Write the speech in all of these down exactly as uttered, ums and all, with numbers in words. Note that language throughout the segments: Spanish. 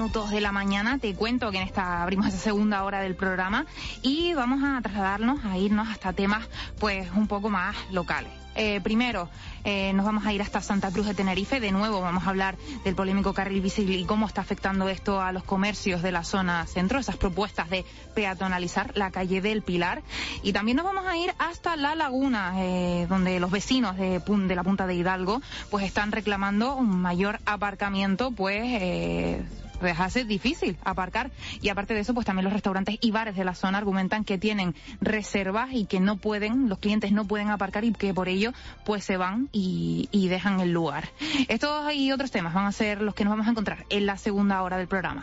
minutos de la mañana. Te cuento que en esta abrimos esa segunda hora del programa y vamos a trasladarnos, a irnos hasta temas pues un poco más locales. Eh, primero, eh, nos vamos a ir hasta Santa Cruz de Tenerife. De nuevo vamos a hablar del polémico carril bici y cómo está afectando esto a los comercios de la zona centro, esas propuestas de peatonalizar la calle del Pilar. Y también nos vamos a ir hasta La Laguna, eh, donde los vecinos de, de la Punta de Hidalgo pues están reclamando un mayor aparcamiento, pues eh, les hace difícil aparcar. Y aparte de eso, pues también los restaurantes y bares de la zona argumentan que tienen reservas y que no pueden, los clientes no pueden aparcar y que por ello pues se van y, y dejan el lugar. Estos y otros temas van a ser los que nos vamos a encontrar en la segunda hora del programa.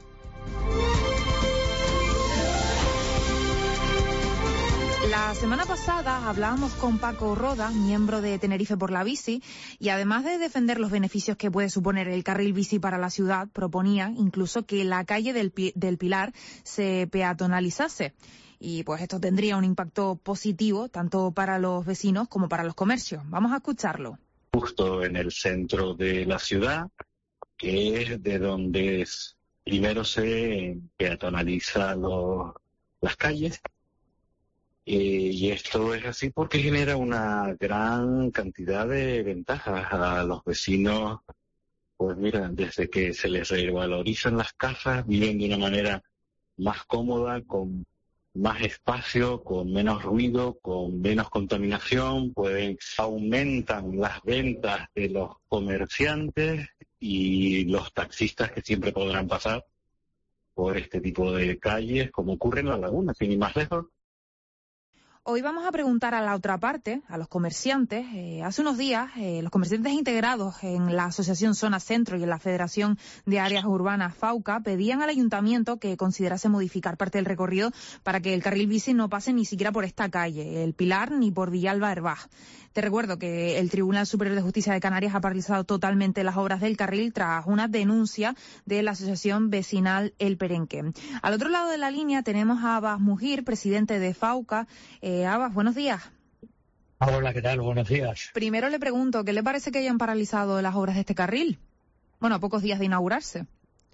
La semana pasada hablábamos con Paco Roda, miembro de Tenerife por la Bici, y además de defender los beneficios que puede suponer el carril bici para la ciudad, proponía incluso que la calle del, del Pilar se peatonalizase. Y pues esto tendría un impacto positivo tanto para los vecinos como para los comercios. Vamos a escucharlo. Justo en el centro de la ciudad, que es de donde primero se peatonaliza los, las calles. Eh, y esto es así porque genera una gran cantidad de ventajas a los vecinos. Pues mira, desde que se les revalorizan las casas, viven de una manera más cómoda, con más espacio, con menos ruido, con menos contaminación, pueden aumentan las ventas de los comerciantes y los taxistas que siempre podrán pasar por este tipo de calles, como ocurre en La Laguna, sin ir más lejos. Hoy vamos a preguntar a la otra parte, a los comerciantes. Eh, hace unos días, eh, los comerciantes integrados en la Asociación Zona Centro y en la Federación de Áreas Urbanas FAUCA pedían al ayuntamiento que considerase modificar parte del recorrido para que el carril bici no pase ni siquiera por esta calle, el Pilar, ni por Villalba Herbaz. Te recuerdo que el Tribunal Superior de Justicia de Canarias ha paralizado totalmente las obras del carril tras una denuncia de la Asociación Vecinal El Perenque. Al otro lado de la línea tenemos a Abbas Mujir, presidente de FAUCA. Eh, Abbas, buenos días. Hola, ¿qué tal? Buenos días. Primero le pregunto, ¿qué le parece que hayan paralizado las obras de este carril? Bueno, a pocos días de inaugurarse.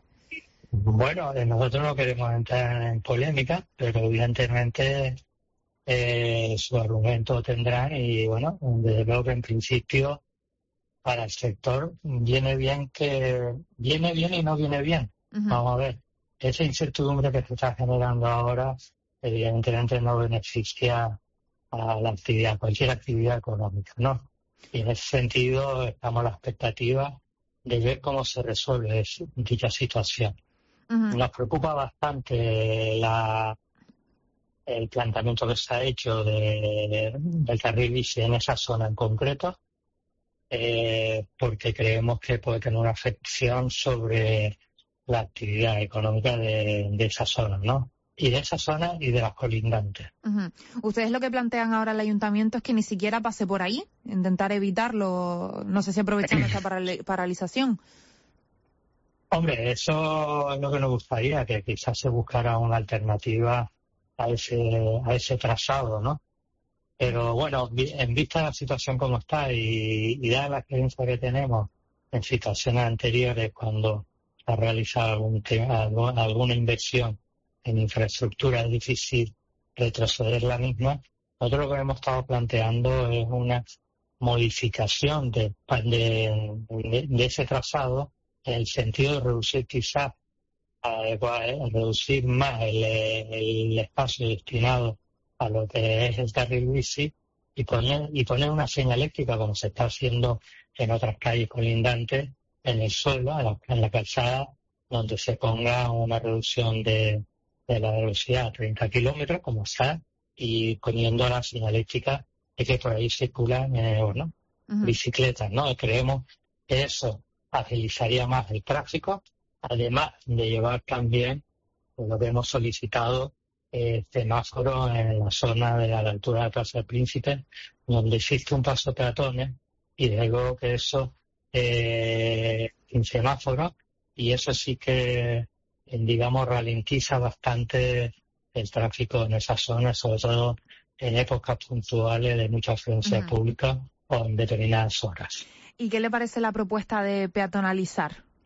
Bueno, nosotros no queremos entrar en polémica, pero evidentemente eh, su argumento tendrán y bueno, desde luego que en principio para el sector viene bien que viene bien y no viene bien. Uh-huh. Vamos a ver, esa incertidumbre que se está generando ahora evidentemente no beneficia a la actividad, cualquier actividad económica, ¿no? Y en ese sentido estamos a la expectativa de ver cómo se resuelve eso, dicha situación. Uh-huh. Nos preocupa bastante la, el planteamiento que se ha hecho de, del carril bici en esa zona en concreto, eh, porque creemos que puede tener una afección sobre la actividad económica de, de esa zona, ¿no? Y de esa zona y de las colindantes. Uh-huh. Ustedes lo que plantean ahora al ayuntamiento es que ni siquiera pase por ahí, intentar evitarlo, no sé si aprovechando esta paral- paralización. Hombre, eso es lo que nos gustaría, que quizás se buscara una alternativa a ese a ese trazado, ¿no? Pero bueno, en vista de la situación como está y, y dada la experiencia que tenemos en situaciones anteriores cuando se ha realizado algún tema, alguna inversión en infraestructura, es difícil retroceder la misma. Nosotros lo que hemos estado planteando es una modificación de, de, de, de ese trazado en el sentido de reducir quizás, eh, reducir más el, el espacio destinado a lo que es el carril bici y poner, y poner una señal eléctrica como se está haciendo en otras calles colindantes en el suelo, en la, en la calzada, donde se ponga una reducción de de la velocidad a treinta kilómetros, como está, y poniendo la señalética de que por ahí circulan eh, bueno, uh-huh. bicicletas, ¿no? Creemos que eso agilizaría más el tráfico, además de llevar también lo que hemos solicitado, eh, semáforos en la zona de la altura de la Plaza del Príncipe, donde existe un paso de peatones, y de luego que eso, eh, sin semáforos, y eso sí que digamos, ralentiza bastante el tráfico en esa zona, sobre todo en épocas puntuales de mucha afluencia uh-huh. pública o en determinadas horas. ¿Y qué le parece la propuesta de peatonalizar?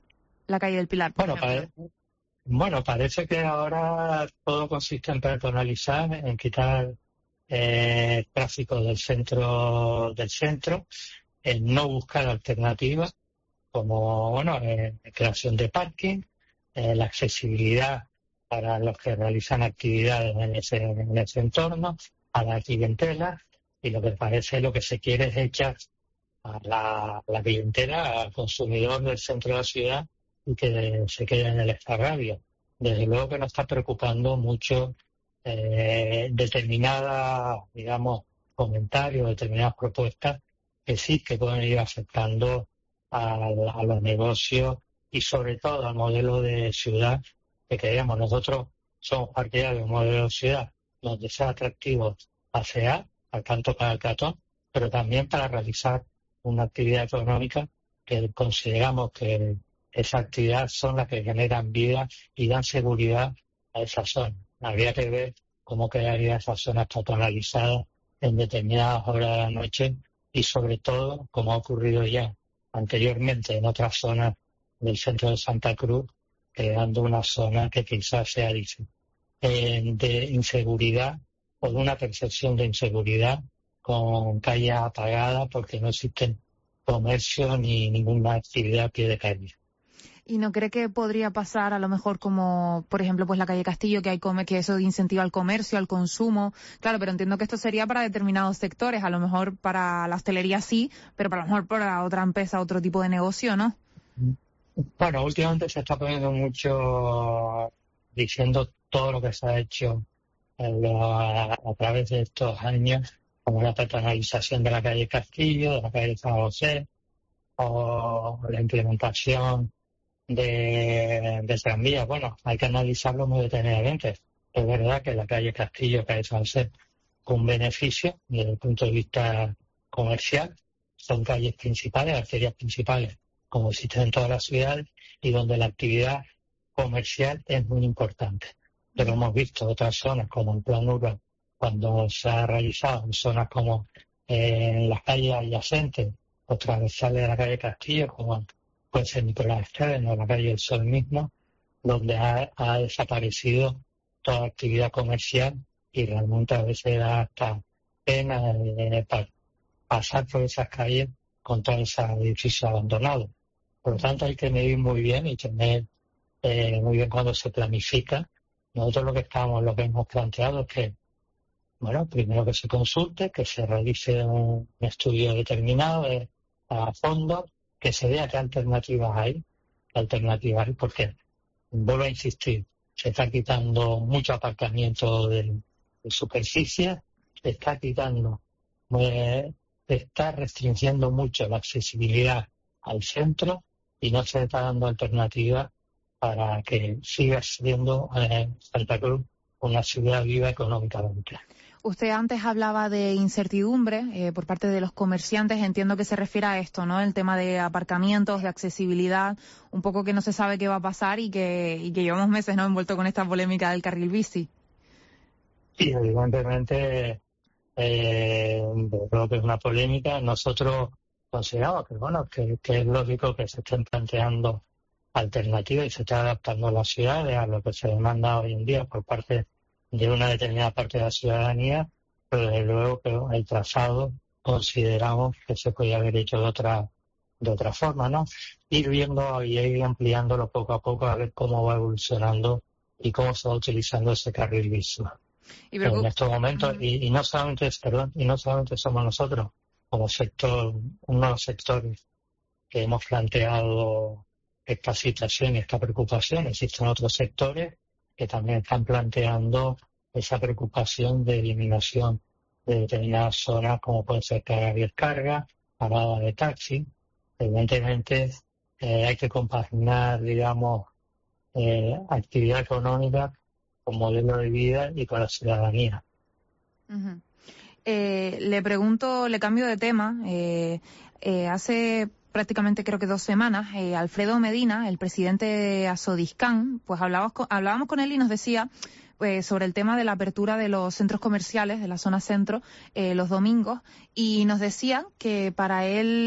la calle del Pilar, por Bueno, ejemplo. pare- bueno, parece que ahora todo consiste en personalizar, en quitar eh, tráfico del centro del centro, en no buscar alternativas como, bueno, eh, creación de parking, eh, la accesibilidad para los que realizan actividades en ese, en ese entorno, a la clientela, y lo que parece lo que se quiere es echar a la, la clientela, al consumidor del centro de la ciudad y que se quede en el extrarradio. Desde luego que nos está preocupando mucho eh, determinadas, digamos, comentarios, determinadas propuestas que sí que pueden ir afectando a, a los negocios y sobre todo al modelo de ciudad que queremos. Nosotros somos partidarios de un modelo de ciudad donde sea atractivo pasear, al tanto para el peatón, pero también para realizar una actividad económica que consideramos que esa actividad son las que generan vida y dan seguridad a esa zona. Habría que ver cómo quedaría esa zona estacionalizada en determinadas horas de la noche y sobre todo, como ha ocurrido ya anteriormente en otras zonas del centro de Santa Cruz, creando una zona que quizás sea eh, de inseguridad o de una percepción de inseguridad con calles apagadas porque no existen comercio ni ninguna actividad a pie de calle. ¿Y no cree que podría pasar a lo mejor como, por ejemplo, pues la calle Castillo, que hay come que eso incentiva al comercio, al consumo? Claro, pero entiendo que esto sería para determinados sectores, a lo mejor para la hostelería sí, pero para lo mejor para otra empresa, otro tipo de negocio, ¿no? Bueno, últimamente se está poniendo mucho diciendo todo lo que se ha hecho en lo- a, a través de estos años, como la peatonalización de la calle Castillo, de la calle San José, o la implementación de, de tranvías. Bueno, hay que analizarlo muy detenidamente. Es verdad que la calle Castillo, calle San José, un beneficio desde el punto de vista comercial. Son calles principales, arterias principales, como existen en todas las ciudades, y donde la actividad comercial es muy importante. Pero hemos visto otras zonas, como en Plan Urbano, cuando se ha realizado en zonas como eh, en las calles adyacentes o transversales de la calle Castillo, como puede ser Nicolás Esteban o la calle del Sol mismo, donde ha, ha desaparecido toda actividad comercial y realmente a veces da hasta pena eh, pa- pasar por esas calles con todos esos edificios abandonados. Por lo tanto, hay que medir muy bien y tener eh, muy bien cuando se planifica. Nosotros lo que estamos, lo que hemos planteado es que, bueno, primero que se consulte, que se realice un estudio determinado eh, a fondo, que se vea qué alternativas hay, qué alternativas hay, porque, vuelvo a insistir, se está quitando mucho aparcamiento de, de superficie, se está quitando, eh, se está restringiendo mucho la accesibilidad al centro y no se está dando alternativas para que siga siendo eh, Santa Cruz una ciudad viva económicamente. Usted antes hablaba de incertidumbre eh, por parte de los comerciantes. Entiendo que se refiere a esto, ¿no? El tema de aparcamientos, de accesibilidad, un poco que no se sabe qué va a pasar y que, y que llevamos meses, ¿no?, envuelto con esta polémica del carril bici. Sí, evidentemente eh, creo que es una polémica. Nosotros consideramos que, bueno, que, que es lógico que se estén planteando alternativas y se esté adaptando a las ciudades, a lo que se demanda hoy en día por parte de una determinada parte de la ciudadanía, pero desde luego que el trazado consideramos que se podía haber hecho de otra de otra forma, ¿no? Ir viendo y ir ampliándolo poco a poco a ver cómo va evolucionando y cómo se va utilizando ese carril bici Y pero, en estos momentos. uh-huh. y, y no solamente perdón, y no solamente somos nosotros como sector, uno de los sectores que hemos planteado esta situación y esta preocupación. Existen otros sectores que también están planteando esa preocupación de eliminación de determinadas zonas, como puede ser carga y descarga, parada de taxi. Evidentemente eh, hay que compaginar, digamos, eh, actividad económica con modelo de vida y con la ciudadanía. Uh-huh. Eh, le pregunto, le cambio de tema. Eh, eh, hace prácticamente creo que dos semanas, eh, Alfredo Medina, el presidente de Asodiscan, pues hablábamos con, hablábamos con él y nos decía pues sobre el tema de la apertura de los centros comerciales de la zona centro eh, los domingos, y nos decía que para él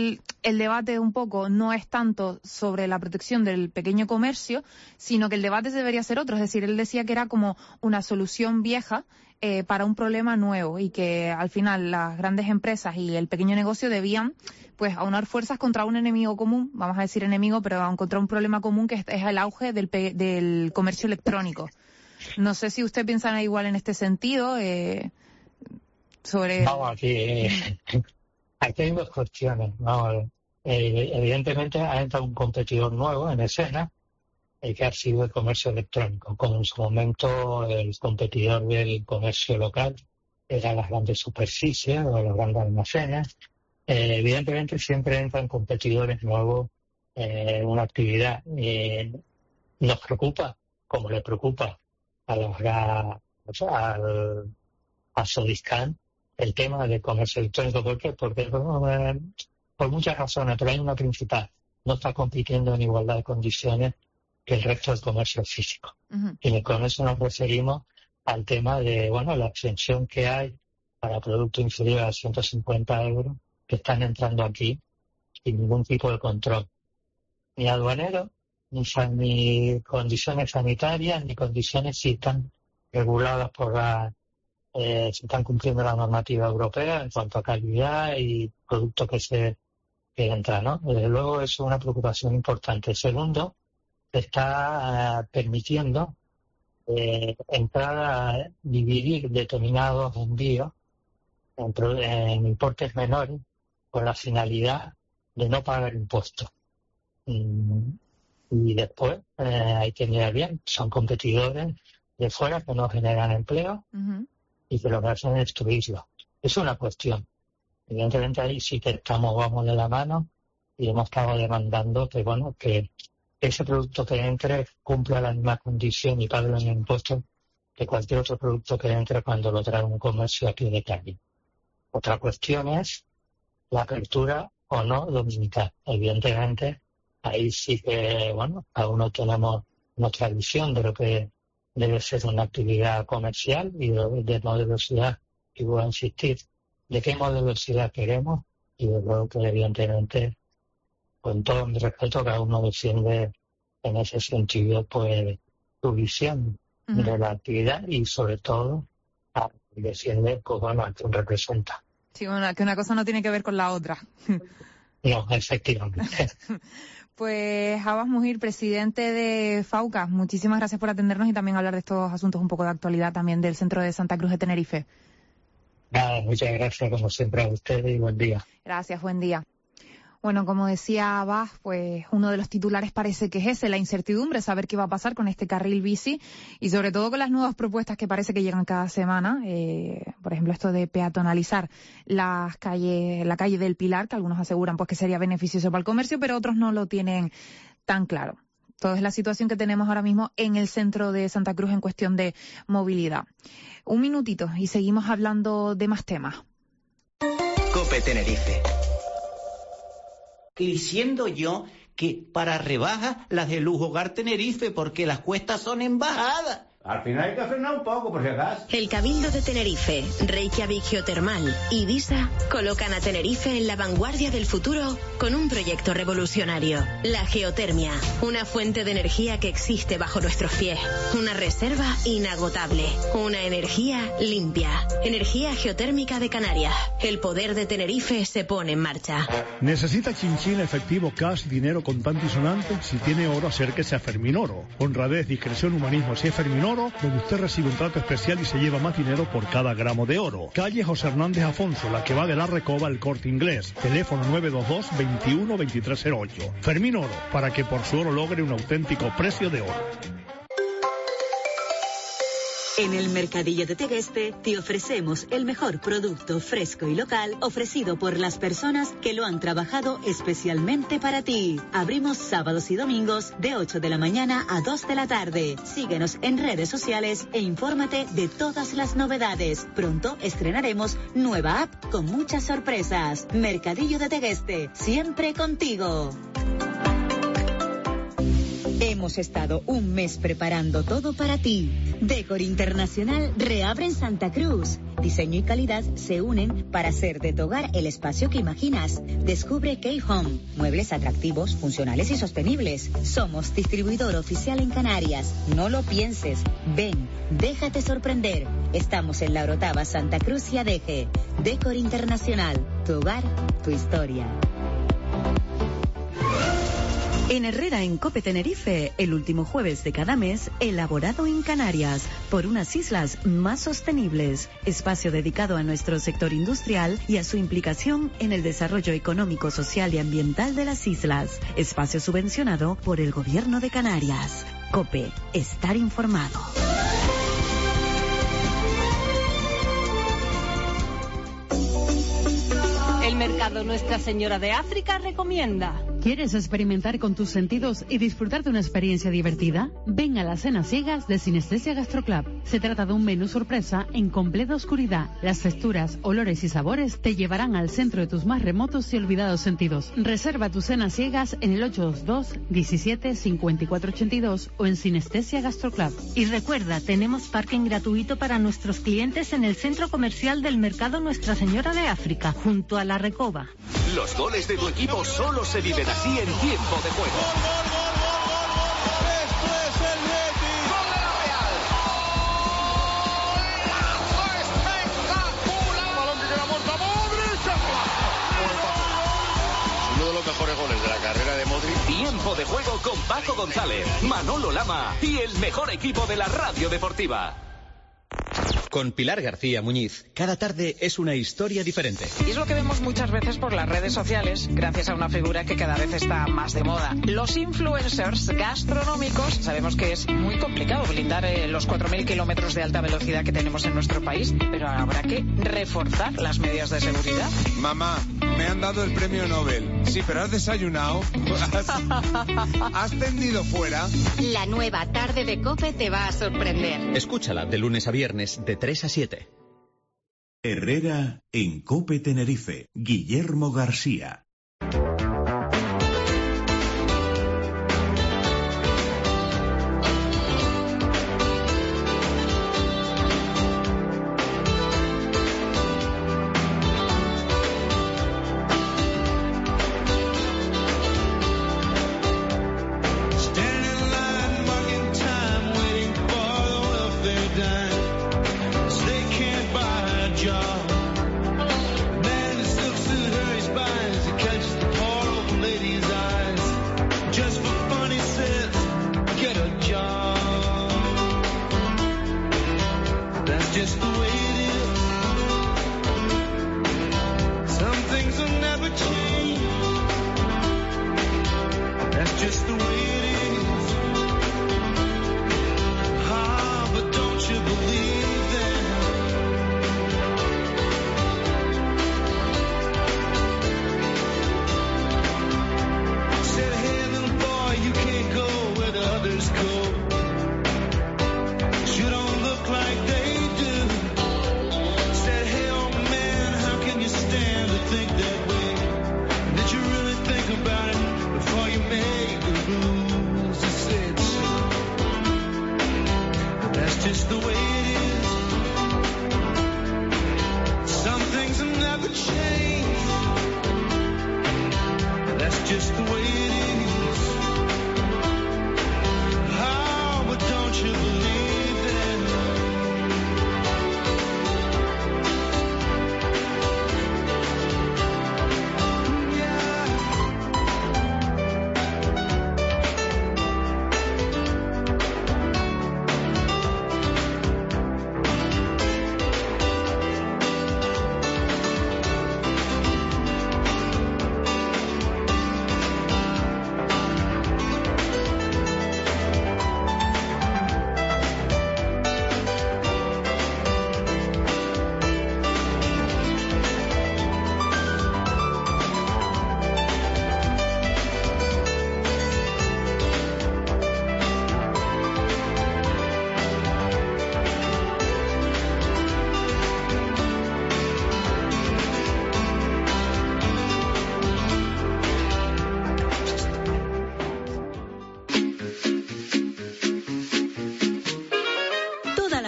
el debate un poco no es tanto sobre la protección del pequeño comercio, sino que el debate debería ser otro. Es decir, él decía que era como una solución vieja eh, para un problema nuevo y que al final las grandes empresas y el pequeño negocio debían pues aunar fuerzas contra un enemigo común, vamos a decir enemigo, pero contra un problema común que es, es el auge del, pe- del comercio electrónico. No sé si usted piensa igual en este sentido, eh, sobre... Vamos, aquí, eh, aquí hay dos cuestiones. Vamos, eh, evidentemente ha entrado un competidor nuevo en escena, eh, que ha sido el comercio electrónico. Como en su momento el competidor del comercio local eran las grandes superficies o los grandes almacenes. Eh, evidentemente siempre entran competidores nuevos en eh, una actividad. Eh, nos preocupa, como le preocupa a los o sea, al, a Sodiscan el tema del comercio electrónico. ¿Por qué? Porque eh, por muchas razones, pero hay una principal: no está compitiendo en igualdad de condiciones que el resto del comercio físico. Uh-huh. Y con eso nos referimos al tema de, bueno, la exención que hay para productos inferiores a ciento cincuenta euros que están entrando aquí sin ningún tipo de control, ni aduanero, ni, ni condiciones sanitarias, ni condiciones si están reguladas por la, eh, si están cumpliendo la normativa europea en cuanto a calidad y productos que se que entran, ¿no? Desde luego eso es una preocupación importante. Segundo, está uh, permitiendo eh, entrar a dividir determinados envíos en, en importes menores con la finalidad de no pagar impuestos. Mm, y después eh, hay que mirar bien, son competidores de fuera que no generan empleo uh-huh. y que lo que hacen es destruirlo. Es una cuestión. Evidentemente ahí sí que estamos, vamos de la mano y hemos estado demandando que, bueno, que ese producto que entre cumpla la misma condición y pague los impuestos que cualquier otro producto que entre cuando lo trae un comercio aquí de calle. Otra cuestión es la apertura o no dominical. Evidentemente, ahí sí que, bueno, cada uno tenemos nuestra visión de lo que debe ser una actividad comercial y de, de modelosidad, y voy a insistir, de qué modelosidad queremos, y de luego que evidentemente, con todo mi respeto, cada uno defiende en ese sentido pues su visión uh-huh. de la actividad y sobre todo a, defiende pues bueno a quien representa. Sí, bueno, que una cosa no tiene que ver con la otra. No, efectivamente. Pues Abbas Mujir, presidente de FAUCA, muchísimas gracias por atendernos y también hablar de estos asuntos un poco de actualidad también del Centro de Santa Cruz de Tenerife. Nada, muchas gracias como siempre a ustedes y buen día. Gracias, buen día. Bueno, como decía Abbas, pues uno de los titulares parece que es ese, la incertidumbre, saber qué va a pasar con este carril bici y sobre todo con las nuevas propuestas que parece que llegan cada semana. Eh, por ejemplo, esto de peatonalizar las calles, la calle del Pilar, que algunos aseguran pues que sería beneficioso para el comercio, pero otros no lo tienen tan claro. Toda es la situación que tenemos ahora mismo en el centro de Santa Cruz en cuestión de movilidad. Un minutito y seguimos hablando de más temas. COPE Tenerife. Diciendo yo que para rebajas las de Lujo Hogar Tenerife, porque las cuestas son en bajada. Al final hay que frenar un poco, por si acaso. El Cabildo de Tenerife, Reykjavik Geotermal y Visa colocan a Tenerife en la vanguardia del futuro con un proyecto revolucionario. La geotermia, una fuente de energía que existe bajo nuestros pies. Una reserva inagotable. Una energía limpia. Energía geotérmica de Canarias. El poder de Tenerife se pone en marcha. ¿Necesita chinchín, efectivo, cash, dinero contante y sonante? Si tiene oro, acérquese a Fermín Oro. Honradez, discreción, humanismo. Si es Fermín Oro, donde usted recibe un trato especial y se lleva más dinero por cada gramo de oro. Calle José Hernández Afonso, la que va de la Recoba al Corte Inglés. Teléfono nueve dos dos, veintiuno, veintitrés cero ocho. Fermín Oro, para que por su oro logre un auténtico precio de oro. En el Mercadillo de Tegueste te ofrecemos el mejor producto fresco y local ofrecido por las personas que lo han trabajado especialmente para ti. Abrimos sábados y domingos de ocho de la mañana a dos de la tarde. Síguenos en redes sociales e infórmate de todas las novedades. Pronto estrenaremos nueva app con muchas sorpresas. Mercadillo de Tegueste, siempre contigo. En Hemos estado un mes preparando todo para ti. Decor Internacional reabre en Santa Cruz. Diseño y calidad se unen para hacer de tu hogar el espacio que imaginas. Descubre K-Home, muebles atractivos, funcionales y sostenibles. Somos distribuidor oficial en Canarias. No lo pienses. Ven, déjate sorprender. Estamos en La Orotava, Santa Cruz y Adeje. Decor Internacional, tu hogar, tu historia. En Herrera, en Cope Tenerife, el último jueves de cada mes, elaborado en Canarias, por unas islas más sostenibles. Espacio dedicado a nuestro sector industrial y a su implicación en el desarrollo económico, social y ambiental de las islas. Espacio subvencionado por el Gobierno de Canarias. Cope, estar informado. El mercado Nuestra Señora de África recomienda. ¿Quieres experimentar con tus sentidos y disfrutar de una experiencia divertida? Ven a las cenas ciegas de Sinestesia Gastroclub. Se trata de un menú sorpresa en completa oscuridad. Las texturas, olores y sabores te llevarán al centro de tus más remotos y olvidados sentidos. Reserva tus cenas ciegas en el ocho dos dos, diecisiete, cincuenta y cuatro ochenta y dos o en Sinestesia Gastroclub. Y recuerda, tenemos parking gratuito para nuestros clientes en el centro comercial del mercado Nuestra Señora de África, junto a la Recoba. Los goles de tu equipo solo se viven así en tiempo de juego. Esto es el Betis. Gol de la Real. ¡Golazo espectacular! Balón que queda muerto a Modric. Uno de los mejores goles de la carrera de Modric. Tiempo de juego con Paco González, Manolo Lama y el mejor equipo de la radio deportiva. Con Pilar García Muñiz, cada tarde es una historia diferente. Y es lo que vemos muchas veces por las redes sociales, gracias a una figura que cada vez está más de moda. Los influencers gastronómicos. Sabemos que es muy complicado blindar eh, los cuatro mil kilómetros de alta velocidad que tenemos en nuestro país, pero habrá que reforzar las medidas de seguridad. Mamá, me han dado el premio Nobel. Sí, pero ¿has desayunado? ¿Has, ¿has tendido fuera? La nueva tarde de COPE te va a sorprender. Escúchala de lunes a viernes de tres a siete. Herrera en Cope Tenerife. Guillermo García.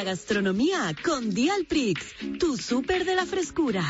gastronomía con Dialprix, tu súper de la frescura.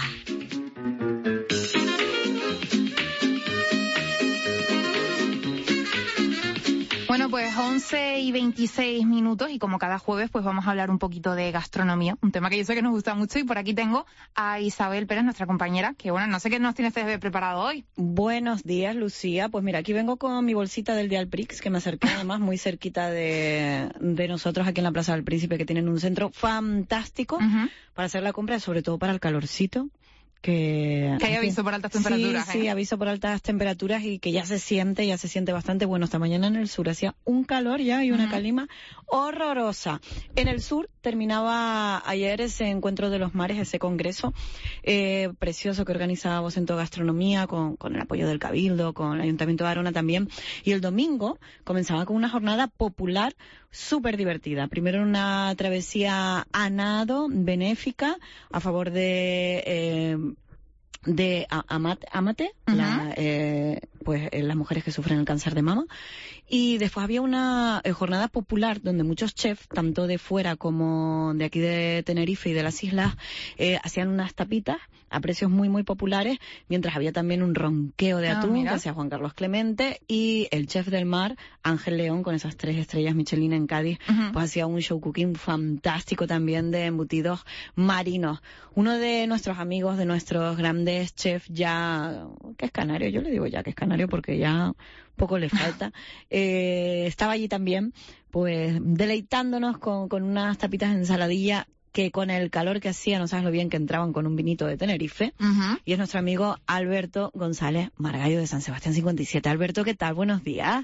Bueno, pues once y veintiséis minutos y como cada jueves pues vamos a hablar un poquito de gastronomía, un tema que yo sé que nos gusta mucho y por aquí tengo a Isabel Pérez, nuestra compañera, que bueno, no sé qué nos tienes preparado hoy. Buenos días, Lucía. Pues mira, aquí vengo con mi bolsita del Dialprix, que me acerqué además muy cerquita de, de nosotros aquí en la Plaza del Príncipe, que tienen un centro fantástico uh-huh. para hacer la compra, sobre todo para el calorcito. Que, que hay aviso por altas temperaturas. Sí, ¿eh? sí, aviso por altas temperaturas y que ya se siente, ya se siente bastante. Bueno, esta mañana en el sur hacía un calor ya y una uh-huh. calima horrorosa. En el sur terminaba ayer ese encuentro de los mares, ese congreso eh, precioso que organizaba Vocento Gastronomía con, con el apoyo del Cabildo, con el Ayuntamiento de Arona también. Y el domingo comenzaba con una jornada popular súper divertida. Primero una travesía a nado benéfica a favor de eh, de Amate, Amate uh-huh. la, eh, pues eh, las mujeres que sufren el cáncer de mama. Y después había una eh, jornada popular donde muchos chefs, tanto de fuera como de aquí de Tenerife y de las islas, eh, hacían unas tapitas a precios muy, muy populares, mientras había también un ronqueo de atún ah, que hacía Juan Carlos Clemente, y el chef del mar, Ángel León, con esas tres estrellas Michelin en Cádiz, uh-huh. pues hacía un show cooking fantástico también de embutidos marinos. Uno de nuestros amigos, de nuestros grandes chefs ya, que es canario, yo le digo ya que es canario porque ya poco le falta, eh, estaba allí también, pues deleitándonos con, con unas tapitas de ensaladilla que con el calor que hacía, no sabes lo bien que entraban con un vinito de Tenerife, uh-huh. y es nuestro amigo Alberto González Margallo de San Sebastián cincuenta y siete. Alberto, ¿qué tal? Buenos días.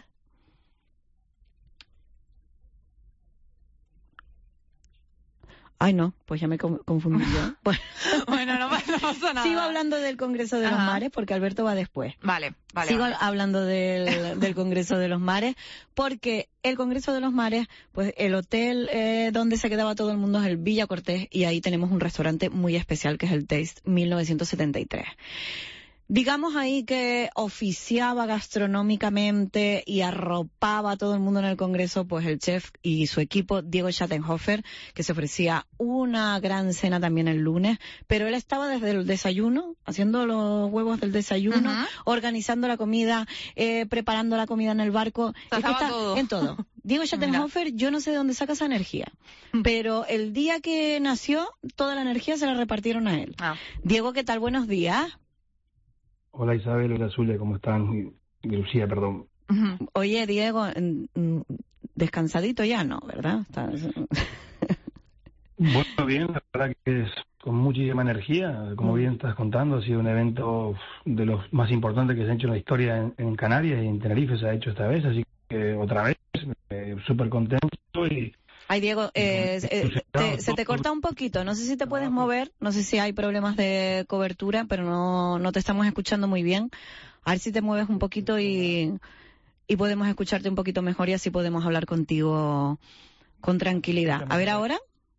Ay, no, pues ya me confundí yo. Bueno, bueno no, pasa, no pasa nada. Sigo hablando del Congreso de Ajá. los Mares, porque Alberto va después. Vale, vale. Sigo vale. hablando del, del Congreso de los Mares, porque el Congreso de los Mares, pues el hotel eh, donde se quedaba todo el mundo es el Villa Cortés, y ahí tenemos un restaurante muy especial que es el Taste mil novecientos setenta y tres. Digamos ahí que oficiaba gastronómicamente y arropaba a todo el mundo en el Congreso, pues el chef y su equipo, Diego Schattenhofer, que se ofrecía una gran cena también el lunes, pero él estaba desde el desayuno, haciendo los huevos del desayuno, uh-huh. organizando la comida, eh, preparando la comida en el barco. Es que está todo. En todo. Diego Schattenhofer, yo no sé de dónde saca esa energía, pero el día que nació, toda la energía se la repartieron a él. Ah. Diego, ¿qué tal? Buenos días. Hola Isabel, hola Zulia, ¿cómo están? Y Lucía, perdón. Uh-huh. Oye, Diego, descansadito ya no, ¿verdad? Estás... Bueno, bien, la verdad que es con muchísima energía, como bien estás contando, ha sido un evento de los más importantes que se ha hecho en la historia en, en Canarias y en Tenerife se ha hecho esta vez, así que otra vez, eh, súper contento y... Ay, Diego, eh, eh, te, se te corta un poquito. No sé si te puedes mover, no sé si hay problemas de cobertura, pero no, no te estamos escuchando muy bien. A ver si te mueves un poquito y, y podemos escucharte un poquito mejor y así podemos hablar contigo con tranquilidad. A ver ahora.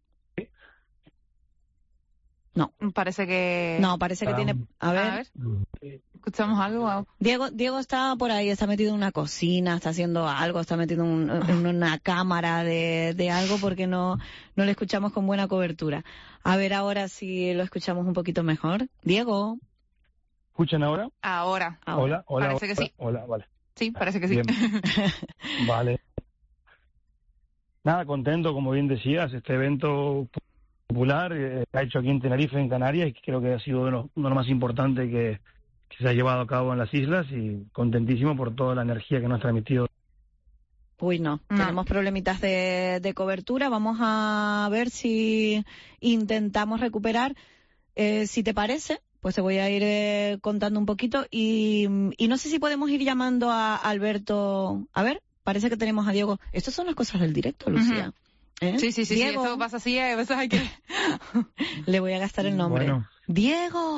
No. Parece que... No, parece que ah, tiene... A ver. A ver. ¿Escuchamos algo? Diego Diego está por ahí, está metido en una cocina, está haciendo algo, está metido en, un, en una cámara de, de algo porque no, no le escuchamos con buena cobertura. A ver ahora si lo escuchamos un poquito mejor. Diego. ¿Escuchan ahora? Ahora. Hola, hola. Parece hola, que sí. Hola, vale. Sí, parece que sí. Vale. Nada, contento, como bien decías, este evento popular eh, ha hecho aquí en Tenerife, en Canarias, y creo que ha sido uno de los, uno de los más importantes que, que se ha llevado a cabo en las islas, y contentísimo por toda la energía que nos ha transmitido. Uy, no, no. Tenemos problemitas de, de cobertura, vamos a ver si intentamos recuperar, eh, si te parece, pues te voy a ir eh, contando un poquito, y, y no sé si podemos ir llamando a Alberto, a ver, parece que tenemos a Diego. Estas son las cosas del directo, Lucía. Uh-huh. ¿Eh? Sí, sí, sí, Diego. sí, eso pasa así, a veces hay que... Le voy a gastar el nombre. Bueno. ¡Diego!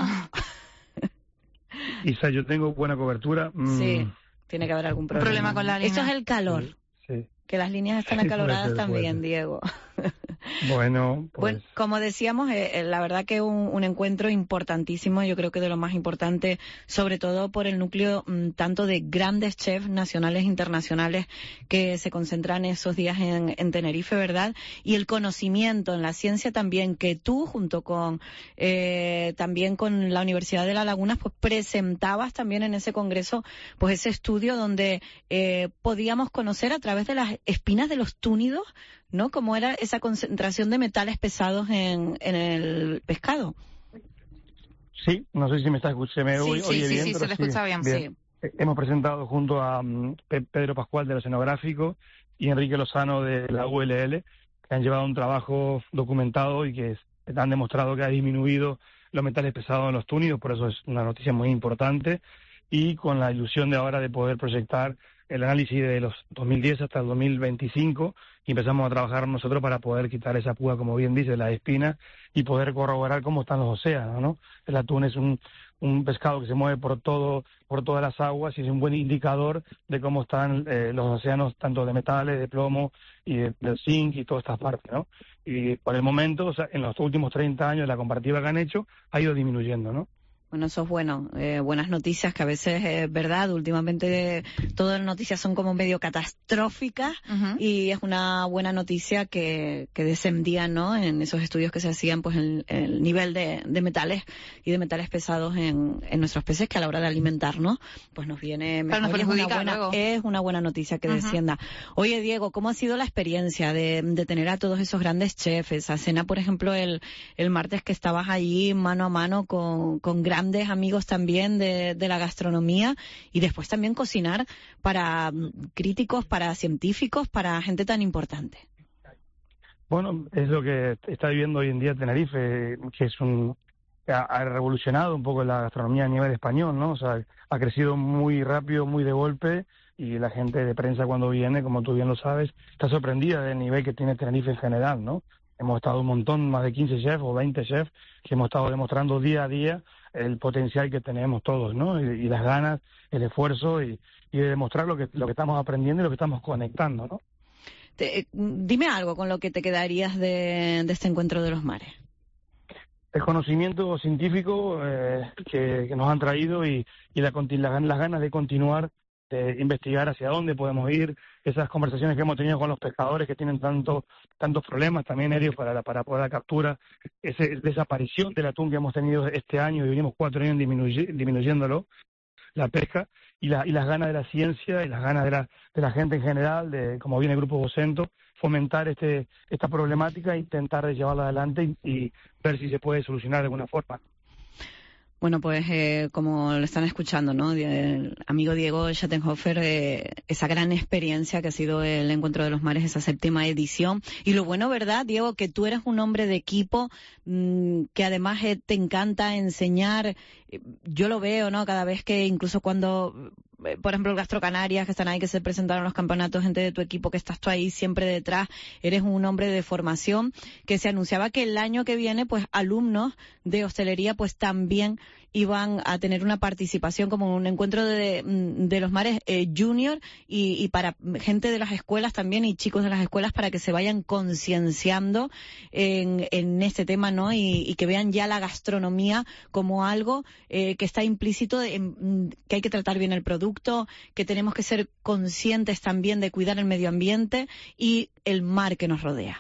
Isa, yo tengo buena cobertura. Mm. Sí, tiene que haber algún problema. problema con la línea. Eso es el calor. Sí. Que las líneas están acaloradas sí, también, Diego. Bueno, pues... Bueno, como decíamos, eh, la verdad que un, un encuentro importantísimo, yo creo que de lo más importante, sobre todo por el núcleo m, tanto de grandes chefs nacionales e internacionales que se concentran esos días en, en Tenerife, ¿verdad? Y el conocimiento en la ciencia también, que tú, junto con eh, también con la Universidad de La Laguna, pues presentabas también en ese congreso, pues ese estudio donde eh, podíamos conocer a través de las espinas de los túnidos, ¿no? Cómo era esa concentración de metales pesados en, en el pescado. Sí, no sé si me está escuchando, me sí, oye, sí, oye sí, bien. Sí, pero se le escucha bien, bien. Sí. Hemos presentado junto a um, Pedro Pascual del Oceanográfico y Enrique Lozano de la U L L, que han llevado un trabajo documentado y que han demostrado que ha disminuido los metales pesados en los túnidos, por eso es una noticia muy importante, y con la ilusión de ahora de poder proyectar el análisis de los dos mil diez hasta el dos mil veinticinco, y empezamos a trabajar nosotros para poder quitar esa púa, como bien dice, la espina, y poder corroborar cómo están los océanos, ¿no? El atún es un, un pescado que se mueve por todo, por todas las aguas y es un buen indicador de cómo están eh, los océanos, tanto de metales, de plomo y de, del zinc y todas estas partes, ¿no? Y por el momento, o sea, en los últimos treinta años, la comparativa que han hecho ha ido disminuyendo, ¿no? Bueno, eso es bueno, eh, buenas noticias, que a veces es verdad, últimamente todas las noticias son como medio catastróficas, uh-huh. y es una buena noticia que, que descendían, ¿no?, en esos estudios que se hacían, pues el, el nivel de, de metales y de metales pesados en, en nuestros peces, que a la hora de alimentarnos, pues nos viene mejor. Pero nos es, una buena, luego. es una buena noticia que uh-huh. descienda. Oye, Diego, ¿cómo ha sido la experiencia de, de tener a todos esos grandes chefs? Esa cena, por ejemplo, el, el martes que estabas allí mano a mano con, con grandes grandes amigos también de, de la gastronomía, y después también cocinar para críticos, para científicos, para gente tan importante. Bueno, es lo que está viviendo hoy en día Tenerife, que es un ha, ha revolucionado un poco la gastronomía a nivel español, ¿no? O sea, ha crecido muy rápido, muy de golpe, y la gente de prensa cuando viene, como tú bien lo sabes, está sorprendida del nivel que tiene Tenerife en general, ¿no? Hemos estado un montón, más de quince chefs o veinte chefs, que hemos estado demostrando día a día el potencial que tenemos todos, ¿no? Y, y las ganas, el esfuerzo y, y de demostrar lo que lo que estamos aprendiendo y lo que estamos conectando, ¿no? Te, dime algo con lo que te quedarías de, de este encuentro de los mares. El conocimiento científico eh, que, que nos han traído y, y la, la, las ganas de continuar, de investigar hacia dónde podemos ir, esas conversaciones que hemos tenido con los pescadores que tienen tanto, tantos problemas también ellos para la, para poder la captura, esa desaparición del atún que hemos tenido este año y venimos cuatro años disminuy, disminuyéndolo, la pesca, y, la, y las ganas de la ciencia y las ganas de la, de la gente en general, de como viene el Grupo Vocento, fomentar este esta problemática e intentar llevarla adelante y, y ver si se puede solucionar de alguna forma. Bueno, pues eh, como lo están escuchando, ¿no? El amigo Diego Schattenhofer, eh, esa gran experiencia que ha sido el Encuentro de los Mares, esa séptima edición. Y lo bueno, ¿verdad, Diego? Que tú eres un hombre de equipo, mmm, que además eh, te encanta enseñar. Yo lo veo, ¿no? Cada vez que, incluso cuando, por ejemplo, el Gastro Canarias, que están ahí, que se presentaron los campeonatos, gente de tu equipo, que estás tú ahí siempre detrás, eres un hombre de formación, que se anunciaba que el año que viene, pues, alumnos de hostelería, pues, también iban a tener una participación como un encuentro de, de los mares eh, junior y, y para gente de las escuelas también y chicos de las escuelas, para que se vayan concienciando en, en este tema, ¿no? Y, y que vean ya la gastronomía como algo eh, que está implícito, en, que hay que tratar bien el producto, que tenemos que ser conscientes también de cuidar el medio ambiente y el mar que nos rodea.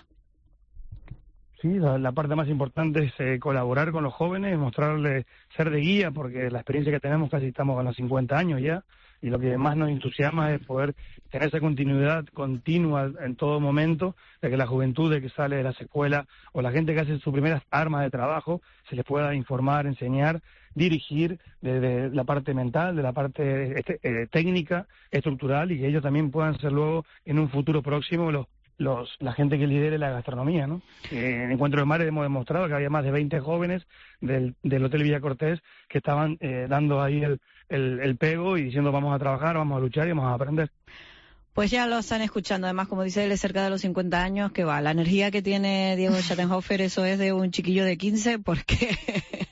Sí, la, la parte más importante es eh, colaborar con los jóvenes, mostrarles, ser de guía, porque la experiencia que tenemos, casi estamos con los cincuenta años ya, y lo que más nos entusiasma es poder tener esa continuidad continua en todo momento, de que la juventud de que sale de las escuelas o la gente que hace sus primeras armas de trabajo se les pueda informar, enseñar, dirigir desde la parte mental, de la parte este, eh, técnica, estructural, y que ellos también puedan ser luego en un futuro próximo los Los, la gente que lidere la gastronomía, ¿no? Eh, en Encuentro de Mares hemos demostrado que había más de veinte jóvenes del, del Hotel Villa Cortés que estaban eh, dando ahí el, el, el pego y diciendo vamos a trabajar, vamos a luchar y vamos a aprender. Pues ya lo están escuchando, además, como dice él, es cerca de los cincuenta años, que va, la energía que tiene Diego Schattenhofer, eso es de un chiquillo de quince, porque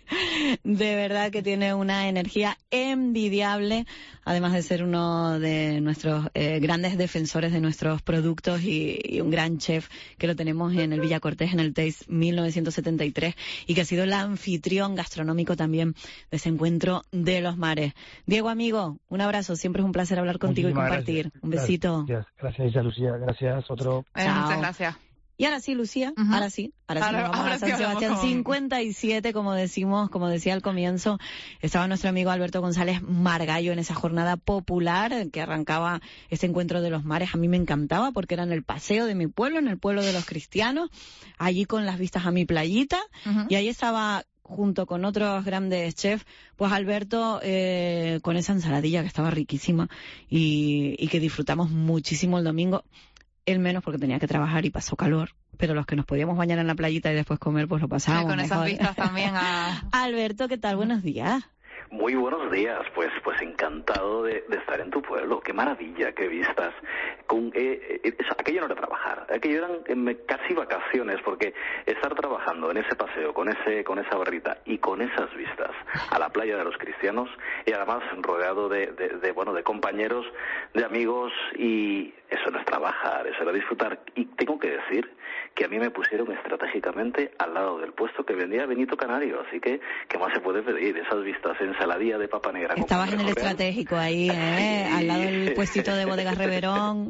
De verdad que tiene una energía envidiable, además de ser uno de nuestros eh, grandes defensores de nuestros productos y, y un gran chef que lo tenemos en el Villa Cortés, en el Taste mil novecientos setenta y tres, y que ha sido el anfitrión gastronómico también de ese encuentro de los mares. Diego, amigo, un abrazo, siempre es un placer hablar contigo Muchísimas y compartir. Gracias. Un besito. Gracias, gracias, Isa Lucía, gracias, otro. Eh, muchas gracias. Y ahora sí, Lucía, uh-huh. ahora sí, ahora sí, ahora, nos vamos ahora a San sí Sebastián con... cincuenta y siete, como decimos, como decía al comienzo, estaba nuestro amigo Alberto González Margallo en esa jornada popular que arrancaba este encuentro de los mares. A mí me encantaba porque era en el paseo de mi pueblo, en el pueblo de los cristianos, allí con las vistas a mi playita, uh-huh. y ahí estaba junto con otros grandes chefs, pues Alberto eh, con esa ensaladilla que estaba riquísima y, y que disfrutamos muchísimo el domingo. Él menos porque tenía que trabajar y pasó calor, pero los que nos podíamos bañar en la playita y después comer, pues lo pasábamos sí, con mejor. esas vistas también a... Alberto, ¿qué tal? Buenos días. Muy buenos días, pues pues encantado de, de estar en tu pueblo. Qué maravilla, qué vistas. Con, eh, eh, aquello no era trabajar, aquello eran eh, casi vacaciones, porque estar trabajando en ese paseo, con ese con esa barrita y con esas vistas a la playa de los cristianos, y además rodeado de, de, de bueno de compañeros, de amigos, y eso no es trabajar, eso era disfrutar. Y tengo que decir que a mí me pusieron estratégicamente al lado del puesto que vendía Benito Canario, así que ¿qué más se puede pedir? Esas vistas, ensaladilla de papa negra. Estabas en el real. Estratégico ahí, ¿eh? Al lado del puestito de Bodegas Reverón.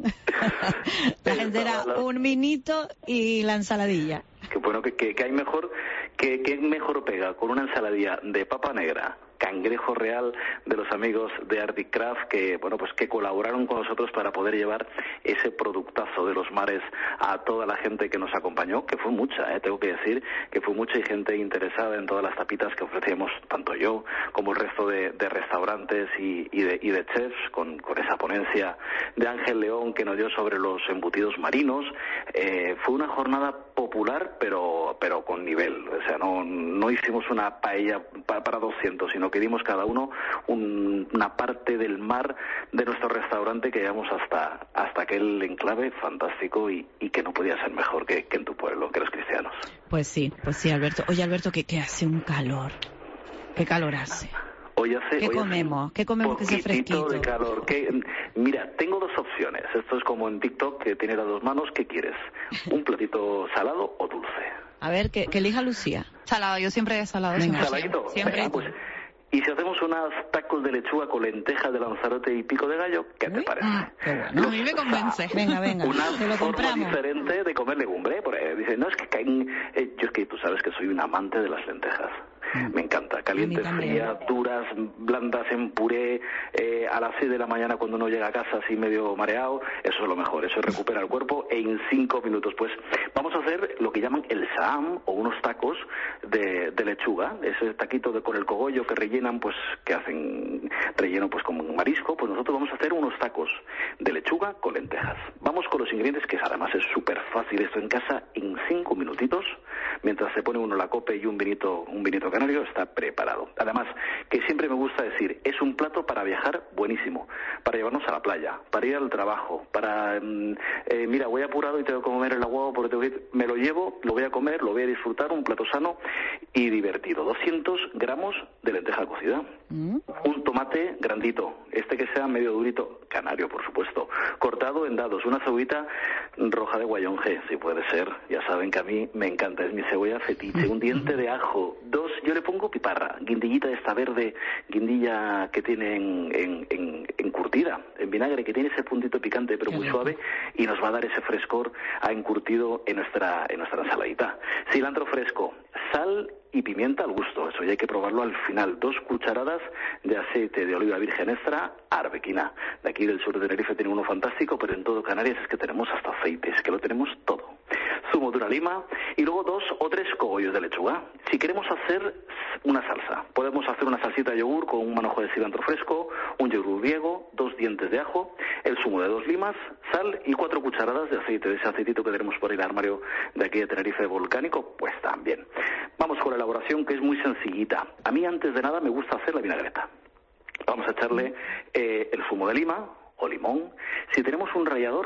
La gente era un vinito y la ensaladilla. Qué bueno, que, que, que hay mejor, que, que mejor pega con una ensaladilla de papa negra, cangrejo real, de los amigos de Arctic Craft, que bueno pues que colaboraron con nosotros para poder llevar ese productazo de los mares a toda la gente que nos acompañó, que fue mucha, ¿eh? Tengo que decir que fue mucha y gente interesada en todas las tapitas que ofrecíamos, tanto yo como el resto de, de restaurantes y, y, de, y de chefs, con, con esa ponencia de Ángel León que nos dio sobre los embutidos marinos. Eh, fue una jornada popular, pero pero con nivel, o sea, no, no hicimos una paella para, para doscientos, sino que dimos cada uno un, una parte del mar de nuestro restaurante que llevamos hasta hasta aquel enclave fantástico y, y que no podía ser mejor que, que en tu pueblo, que los cristianos. Pues sí, pues sí, Alberto. Oye, Alberto, que, que hace un calor. ¿Qué calor hace? Hoy hace, ¿Qué hoy comemos? Hace ¿Qué comemos que sea fresquito? De calor. ¿Qué? Mira, tengo dos opciones. Esto es como en TikTok, que tiene las dos manos. ¿Qué quieres? ¿Un platito salado o dulce? A ver, que, que elija Lucía. Salado, yo siempre he salado. Venga. ¿Saladito? Siempre. Venga, pues, y si hacemos unos tacos de lechuga con lentejas de Lanzarote y pico de gallo, ¿qué te parece? Ah, qué bueno. A mí me convence. Venga, venga, una te lo forma compramos. diferente de comer legumbre. Porque dice, no, es que caen... Eh, yo es que tú sabes que soy un amante de las lentejas. Me encanta, calientes, frías, duras, blandas en puré, eh, a las seis de la mañana cuando uno llega a casa así medio mareado, eso es lo mejor, eso recupera el cuerpo e en cinco minutos. Pues vamos a hacer lo que llaman el saam, o unos tacos de, de lechuga, ese taquito de con el cogollo que rellenan, pues que hacen relleno pues con marisco. Pues nosotros vamos a hacer unos tacos de lechuga con lentejas. Vamos con los ingredientes, que además es súper fácil esto en casa, en cinco minutitos, mientras se pone uno la cope y un vinito, un vinito canario, está preparado. Además, que siempre me gusta decir, es un plato para viajar buenísimo, para llevarnos a la playa, para ir al trabajo, para, eh, mira, voy apurado y tengo que comer el agua porque tengo que ir, me lo llevo, lo voy a comer, lo voy a disfrutar, un plato sano y divertido. doscientos gramos de lenteja cocida, mm. un tomate grandito, este que sea medio durito, canario por supuesto, cortado en dados, una cebollita roja de guayonje, si puede ser, ya saben que a mí me encanta, es mi cebolla fetiche, un diente de ajo, dos, yo le pongo piparra, guindillita esta verde, guindilla que tiene en, en, en, encurtida, en vinagre, que tiene ese puntito picante pero muy suave y nos va a dar ese frescor a encurtido en nuestra, en nuestra ensaladita. Cilantro fresco, sal y pimienta al gusto, eso ya hay que probarlo al final. Dos cucharadas de aceite de oliva virgen extra, arbequina. De aquí del sur de Tenerife tiene uno fantástico, pero en todo Canarias es que tenemos hasta aceites, que lo tenemos todo. Zumo de una lima y luego dos o tres cogollos de lechuga. Si queremos hacer una salsa, podemos hacer una salsita de yogur con un manojo de cilantro fresco, un yogur griego, dos dientes de ajo, el zumo de dos limas, sal y cuatro cucharadas de aceite, de ese aceitito que tenemos por el armario de aquí de Tenerife volcánico, pues también. Vamos con la elaboración, que es muy sencillita. A mí antes de nada me gusta hacer la vinagreta. Vamos a echarle eh, el zumo de lima o limón. Si tenemos un rallador,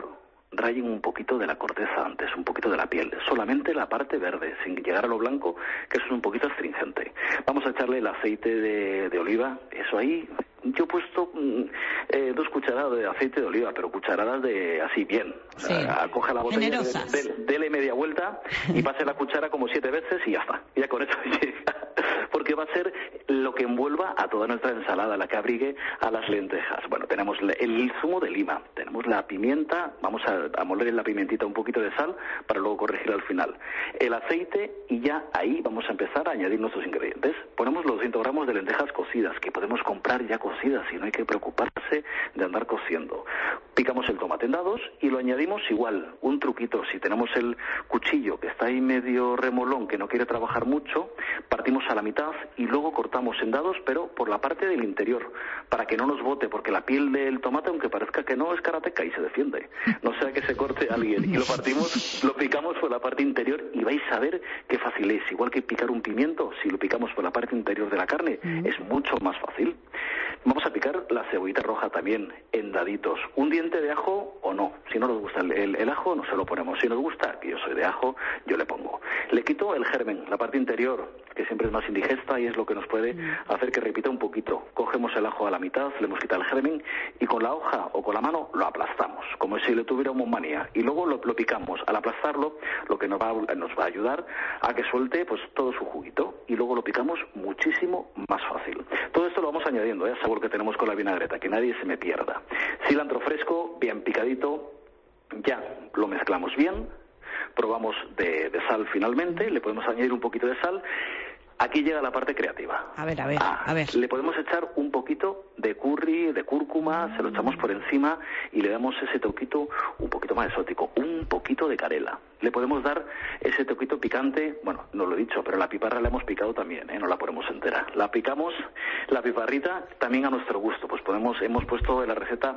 rayen un poquito de la corteza antes, un poquito de la piel, solamente la parte verde, sin llegar a lo blanco, que eso es un poquito astringente. Vamos a echarle el aceite de, de oliva, eso ahí. Yo he puesto eh, dos cucharadas de aceite de oliva, pero cucharadas de así bien. Sí. Coge la botella, de, de, dele media vuelta y pase la cuchara como siete veces y ya está. Ya con eso llega. Porque va a ser lo que envuelva a toda nuestra ensalada, la que abrigue a las lentejas. Bueno, tenemos el zumo de lima, tenemos la pimienta, vamos a, a moler en la pimentita un poquito de sal para luego corregir al final. El aceite y ya ahí vamos a empezar a añadir nuestros ingredientes. Ponemos los doscientos gramos de lentejas cocidas, que podemos comprar ya cocidas y no hay que preocuparse de andar cociendo. Picamos el tomate en dados y lo añadimos igual. Un truquito, si tenemos el cuchillo que está ahí medio remolón, que no quiere trabajar mucho, partimos a la mitad y luego cortamos en dados, pero por la parte del interior, para que no nos bote, porque la piel del tomate, aunque parezca que no, es karateca y se defiende. No sea que se corte alguien. Y lo partimos, lo picamos por la parte interior y vais a ver qué fácil es. Igual que picar un pimiento, si lo picamos por la parte interior de la carne, mm. es mucho más fácil. Vamos a picar la cebollita roja también en daditos. Un diente de ajo o no. Si no nos gusta el, el, el ajo, no se lo ponemos. Si nos gusta, que yo soy de ajo, yo le pongo. Le quito el germen, la parte interior, que siempre es más indigesta y es lo que nos puede hacer que repita un poquito. Cogemos el ajo a la mitad, le hemos quitado el germen y con la hoja o con la mano lo aplastamos, como si le tuviéramos manía. Y luego lo, lo picamos. Al aplastarlo, lo que nos va, nos va a ayudar a que suelte pues todo su juguito. Y luego lo picamos muchísimo más fácil. Todo esto lo vamos añadiendo, ¿eh? Sabor que tenemos con la vinagreta, que nadie se me pierda. Cilantro fresco, bien picadito, ya lo mezclamos bien, probamos de, de sal finalmente, le podemos añadir un poquito de sal. Aquí llega la parte creativa. A ver, a ver, ah, a ver. Le podemos echar un poquito de curry, de cúrcuma, se lo echamos por encima y le damos ese toquito un poquito más exótico, un poquito de canela. Le podemos dar ese toquito picante, bueno, no lo he dicho, pero la piparra la hemos picado también, ¿eh? No la ponemos entera. La picamos, la piparrita, también a nuestro gusto. Pues podemos, hemos puesto en la receta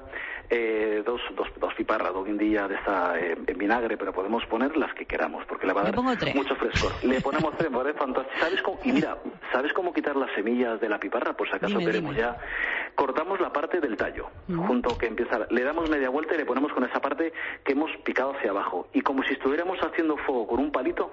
eh, dos, dos, dos piparras, dos guindillas de esta eh, en vinagre, pero podemos poner las que queramos, porque le va a dar mucho frescor. Le ponemos tres, ¿vale? Fantástico. ¿Sabes cómo? Y mira, ¿sabes cómo quitar las semillas de la piparra? Por si acaso dime, queremos dime. ya. Cortamos la parte del tallo, uh-huh. junto que empieza. Le damos media vuelta y le ponemos con esa parte que hemos picado hacia abajo. Y como si estuviéramos haciendo fuego con un palito,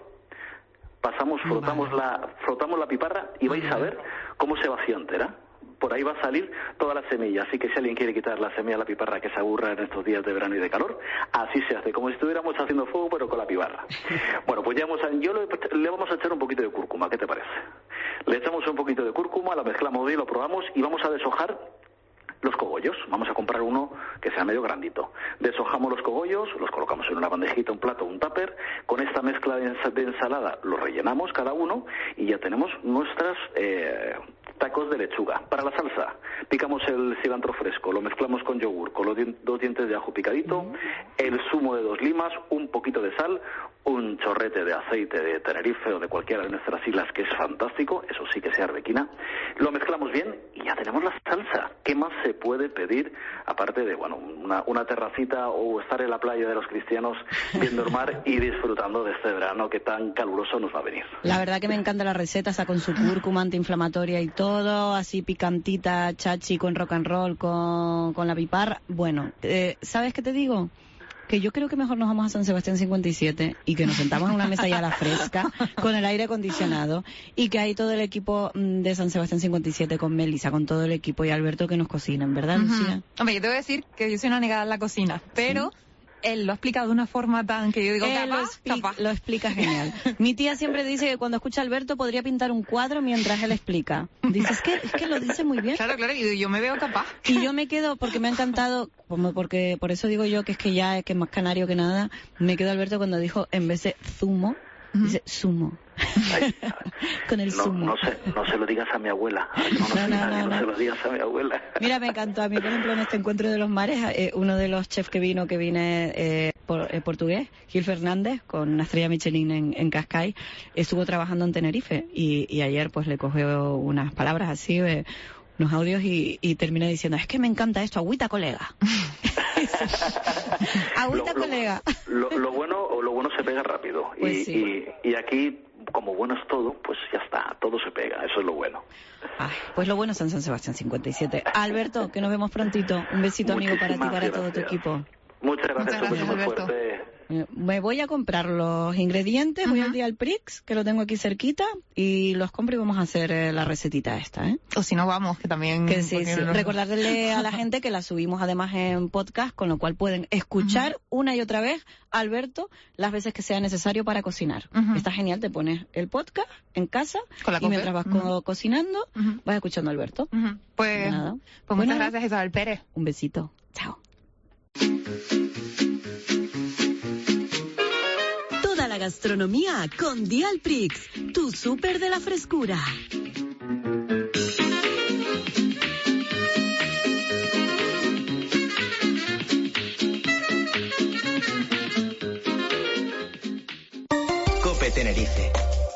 pasamos, frotamos, vale. la, frotamos la piparra y vais uh-huh. a ver cómo se vacía entera. Por ahí va a salir toda la semilla. Así que si alguien quiere quitar la semilla a la piparra que se aburra en estos días de verano y de calor, así se hace, como si estuviéramos haciendo fuego pero con la piparra. Bueno, pues ya vamos a, yo le, le vamos a echar un poquito de cúrcuma, ¿qué te parece? Le echamos un poquito de cúrcuma, la mezclamos bien, lo probamos y vamos a deshojar los cogollos. Vamos a comprar uno que sea medio grandito. Deshojamos los cogollos, los colocamos en una bandejita, un plato, un tupper. Con esta mezcla de, ens- de ensalada los rellenamos cada uno y ya tenemos nuestras eh, tacos de lechuga. Para la salsa, picamos el cilantro fresco, lo mezclamos con yogur, con los di- dos dientes de ajo picadito, mm. el zumo de dos limas, un poquito de sal, un chorrete de aceite de Tenerife o de cualquiera de nuestras islas, que es fantástico, eso sí que sea arbequina. Lo mezclamos bien y ya tenemos la salsa. ¿Qué más se puede pedir? Aparte de, bueno, una, una terracita o estar en la playa de los cristianos viendo el mar y disfrutando de este verano que tan caluroso nos va a venir. La verdad que me encanta la receta, está con su cúrcuma antiinflamatoria y todo, así picantita, chachi, con rock and roll, con, con la piparra. Bueno, eh, ¿sabes qué te digo? Que yo creo que mejor nos vamos a San Sebastián cincuenta y siete y que nos sentamos en una mesa ya a la fresca, con el aire acondicionado, y que hay todo el equipo de San Sebastián cincuenta y siete con Melissa, con todo el equipo y Alberto que nos cocinan, ¿verdad, uh-huh. Lucía? Hombre, yo te voy a decir que yo soy una negada en la cocina, pero... ¿Sí? Él lo ha explicado de una forma tan que yo digo, Él capaz, lo, expli- capaz. lo explica genial. Mi tía siempre dice que cuando escucha a Alberto podría pintar un cuadro mientras él explica. Dice, es que, es que lo dice muy bien. Claro, claro, y yo me veo capaz. Y yo me quedo, porque me ha encantado, como porque por eso digo yo que es que ya es que es más canario que nada, me quedo Alberto cuando dijo, en vez de zumo, uh-huh. dice zumo. Ay, con el no, zumo. No se, no se lo digas a mi abuela. No, no, no, no, no, no. no se lo digas a mi abuela. Mira, me encantó. A mí, por ejemplo, en este encuentro de los mares, eh, uno de los chefs que vino, que viene eh, por, eh, portugués, Gil Fernández, con una estrella Michelin en, en Cascais, estuvo trabajando en Tenerife y, y ayer pues le cogió unas palabras así, eh, unos audios y, y termina diciendo, es que me encanta esto, agüita colega. Agüita lo, colega. Lo, lo, lo bueno lo bueno se pega rápido. Pues y, sí. y, y aquí, como bueno es todo, pues ya está, todo se pega, eso es lo bueno. Ay, pues lo bueno es en San Sebastián cincuenta y siete. Alberto, que nos vemos prontito. Un besito, amigo, para ti y para todo tu equipo. Muchas gracias, Muchas gracias, un beso muy Alberto. fuerte. Me voy a comprar los ingredientes, uh-huh. voy al Dial Prix, que lo tengo aquí cerquita, y los compro y vamos a hacer eh, la recetita esta, ¿eh? O si no, vamos, que también... Que sí, sí. No... Recordarle a la gente que la subimos además en podcast, con lo cual pueden escuchar uh-huh. una y otra vez a Alberto las veces que sea necesario para cocinar. Uh-huh. Está genial, te pones el podcast en casa con la y mientras vas uh-huh. co- cocinando, uh-huh. vas escuchando a Alberto. Uh-huh. Pues, nada. pues bueno, muchas gracias, Isabel Pérez. Un besito. Chao. Toda la gastronomía con Dial Prix, tu súper de la frescura. COPE Tenerife.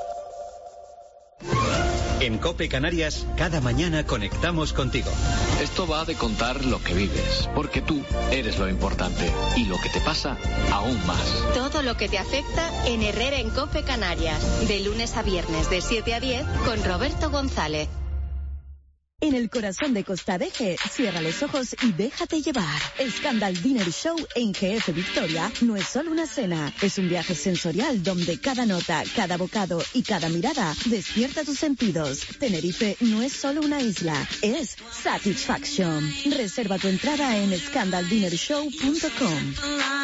En COPE Canarias, cada mañana conectamos contigo. Esto va de contar lo que vives, porque tú eres lo importante y lo que te pasa aún más. Todo lo que te afecta en Herrera en COPE Canarias, de lunes a viernes de siete a diez con Roberto González. En el corazón de Costa de G, cierra los ojos y déjate llevar. Scandal Dinner Show en G F Victoria no es solo una cena, es un viaje sensorial donde cada nota, cada bocado y cada mirada despierta tus sentidos. Tenerife no es solo una isla, es Satisfaction. Reserva tu entrada en scandal dinner show punto com.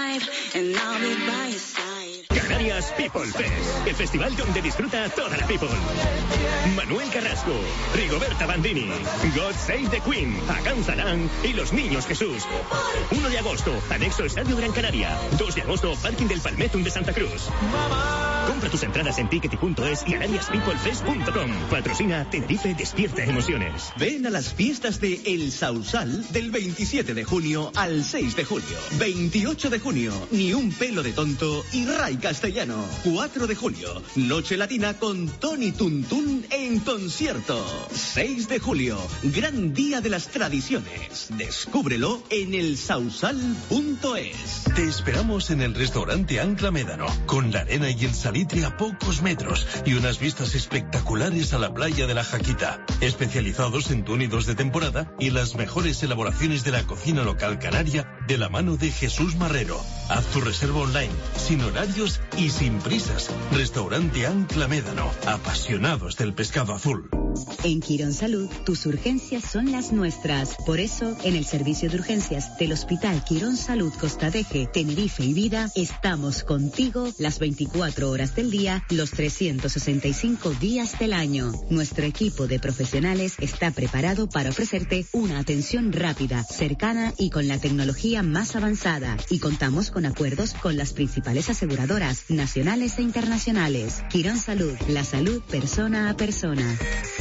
Canarias People Fest, el festival donde disfruta toda la people. Manuel Carrasco, Rigoberta Bandini, God Save the Queen, Aganzarán y Los Niños Jesús. uno de agosto, anexo Estadio Gran Canaria. dos de agosto, Parking del Palmetum de Santa Cruz. Compra tus entradas en tickety punto es y canarias people fest punto com. Patrocina Tenerife Despierta Emociones. Ven a las fiestas de El Sausal del veintisiete de junio al seis de julio. veintiocho de junio, Ni un pelo de tonto y Ray Castellano. cuatro de julio, Noche Latina con Tony Tuntún en concierto. seis de julio, Gran Día de las Tradiciones. Descúbrelo en el sausal punto es. Te esperamos en el restaurante Ancla Médano, con la arena y el salitre a pocos metros y unas vistas espectaculares a la playa de la Jaquita. Especializados en túnidos de temporada y las mejores elaboraciones de la cocina local canaria de la mano de Jesús Marrero. Haz tu reserva online, sin horarios y sin prisas. Restaurante Ancla Médano, apasionados del pescado azul. En Quirón Salud, tus urgencias son las nuestras. Por eso, en el servicio de urgencias del Hospital Quirón Salud Costa Deje, Tenerife y Vida, estamos contigo las veinticuatro horas del día, los trescientos sesenta y cinco días del año. Nuestro equipo de profesionales está preparado para ofrecerte una atención rápida, cercana y con la tecnología más avanzada. Y contamos con acuerdos con las principales aseguradoras nacionales e internacionales. Quirón Salud, la salud persona a persona.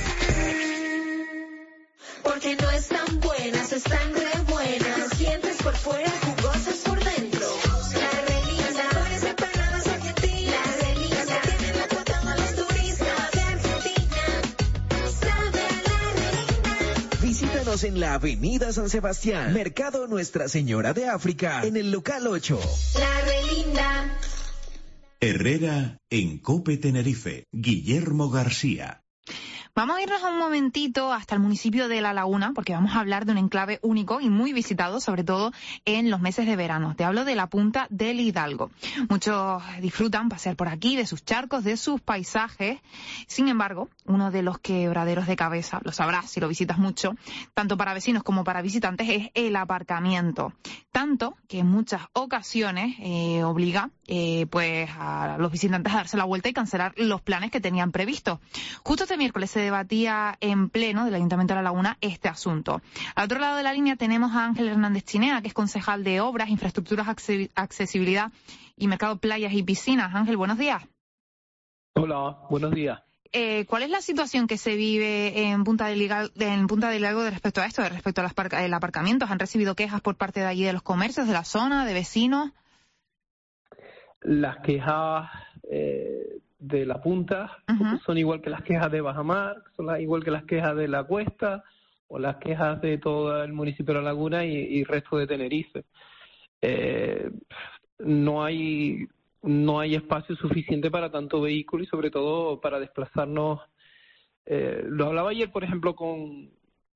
Porque no están buenas, están re buenas. Sientes por fuera, jugosas por dentro. La Relinda, sabores empanadas argentinas. La Relinda, tienen la cuota a los turistas de Argentina. Sabe a la Relinda. Visítanos en la Avenida San Sebastián, Mercado Nuestra Señora de África, en el local ocho. La Relinda. Herrera en COPE Tenerife, Guillermo García. Vamos a irnos un momentito hasta el municipio de La Laguna, porque vamos a hablar de un enclave único y muy visitado, sobre todo en los meses de verano. Te hablo de la Punta del Hidalgo. Muchos disfrutan pasear por aquí, de sus charcos, de sus paisajes. Sin embargo, uno de los quebraderos de cabeza, lo sabrás si lo visitas mucho, tanto para vecinos como para visitantes, es el aparcamiento. Tanto que en muchas ocasiones eh, obliga eh, pues a los visitantes a darse la vuelta y cancelar los planes que tenían previstos. Justo este miércoles se debatía en pleno del Ayuntamiento de La Laguna este asunto. Al otro lado de la línea tenemos a Ángel Hernández Chinea, que es concejal de Obras, Infraestructuras, Accesibilidad y Mercado Playas y Piscinas. Ángel, buenos días. Hola, buenos días. Eh, ¿Cuál es la situación que se vive en Punta del Hidalgo, en Punta del Hidalgo de respecto a esto, de respecto al aparcamiento? ¿Han recibido quejas por parte de allí de los comercios, de la zona, de vecinos? Las quejas eh, de la Punta uh-huh. son igual que las quejas de Bajamar, son las, igual que las quejas de la Cuesta o las quejas de todo el municipio de La Laguna y, y resto de Tenerife. Eh, no hay no hay espacio suficiente para tanto vehículo y sobre todo para desplazarnos. Eh, lo hablaba ayer, por ejemplo, con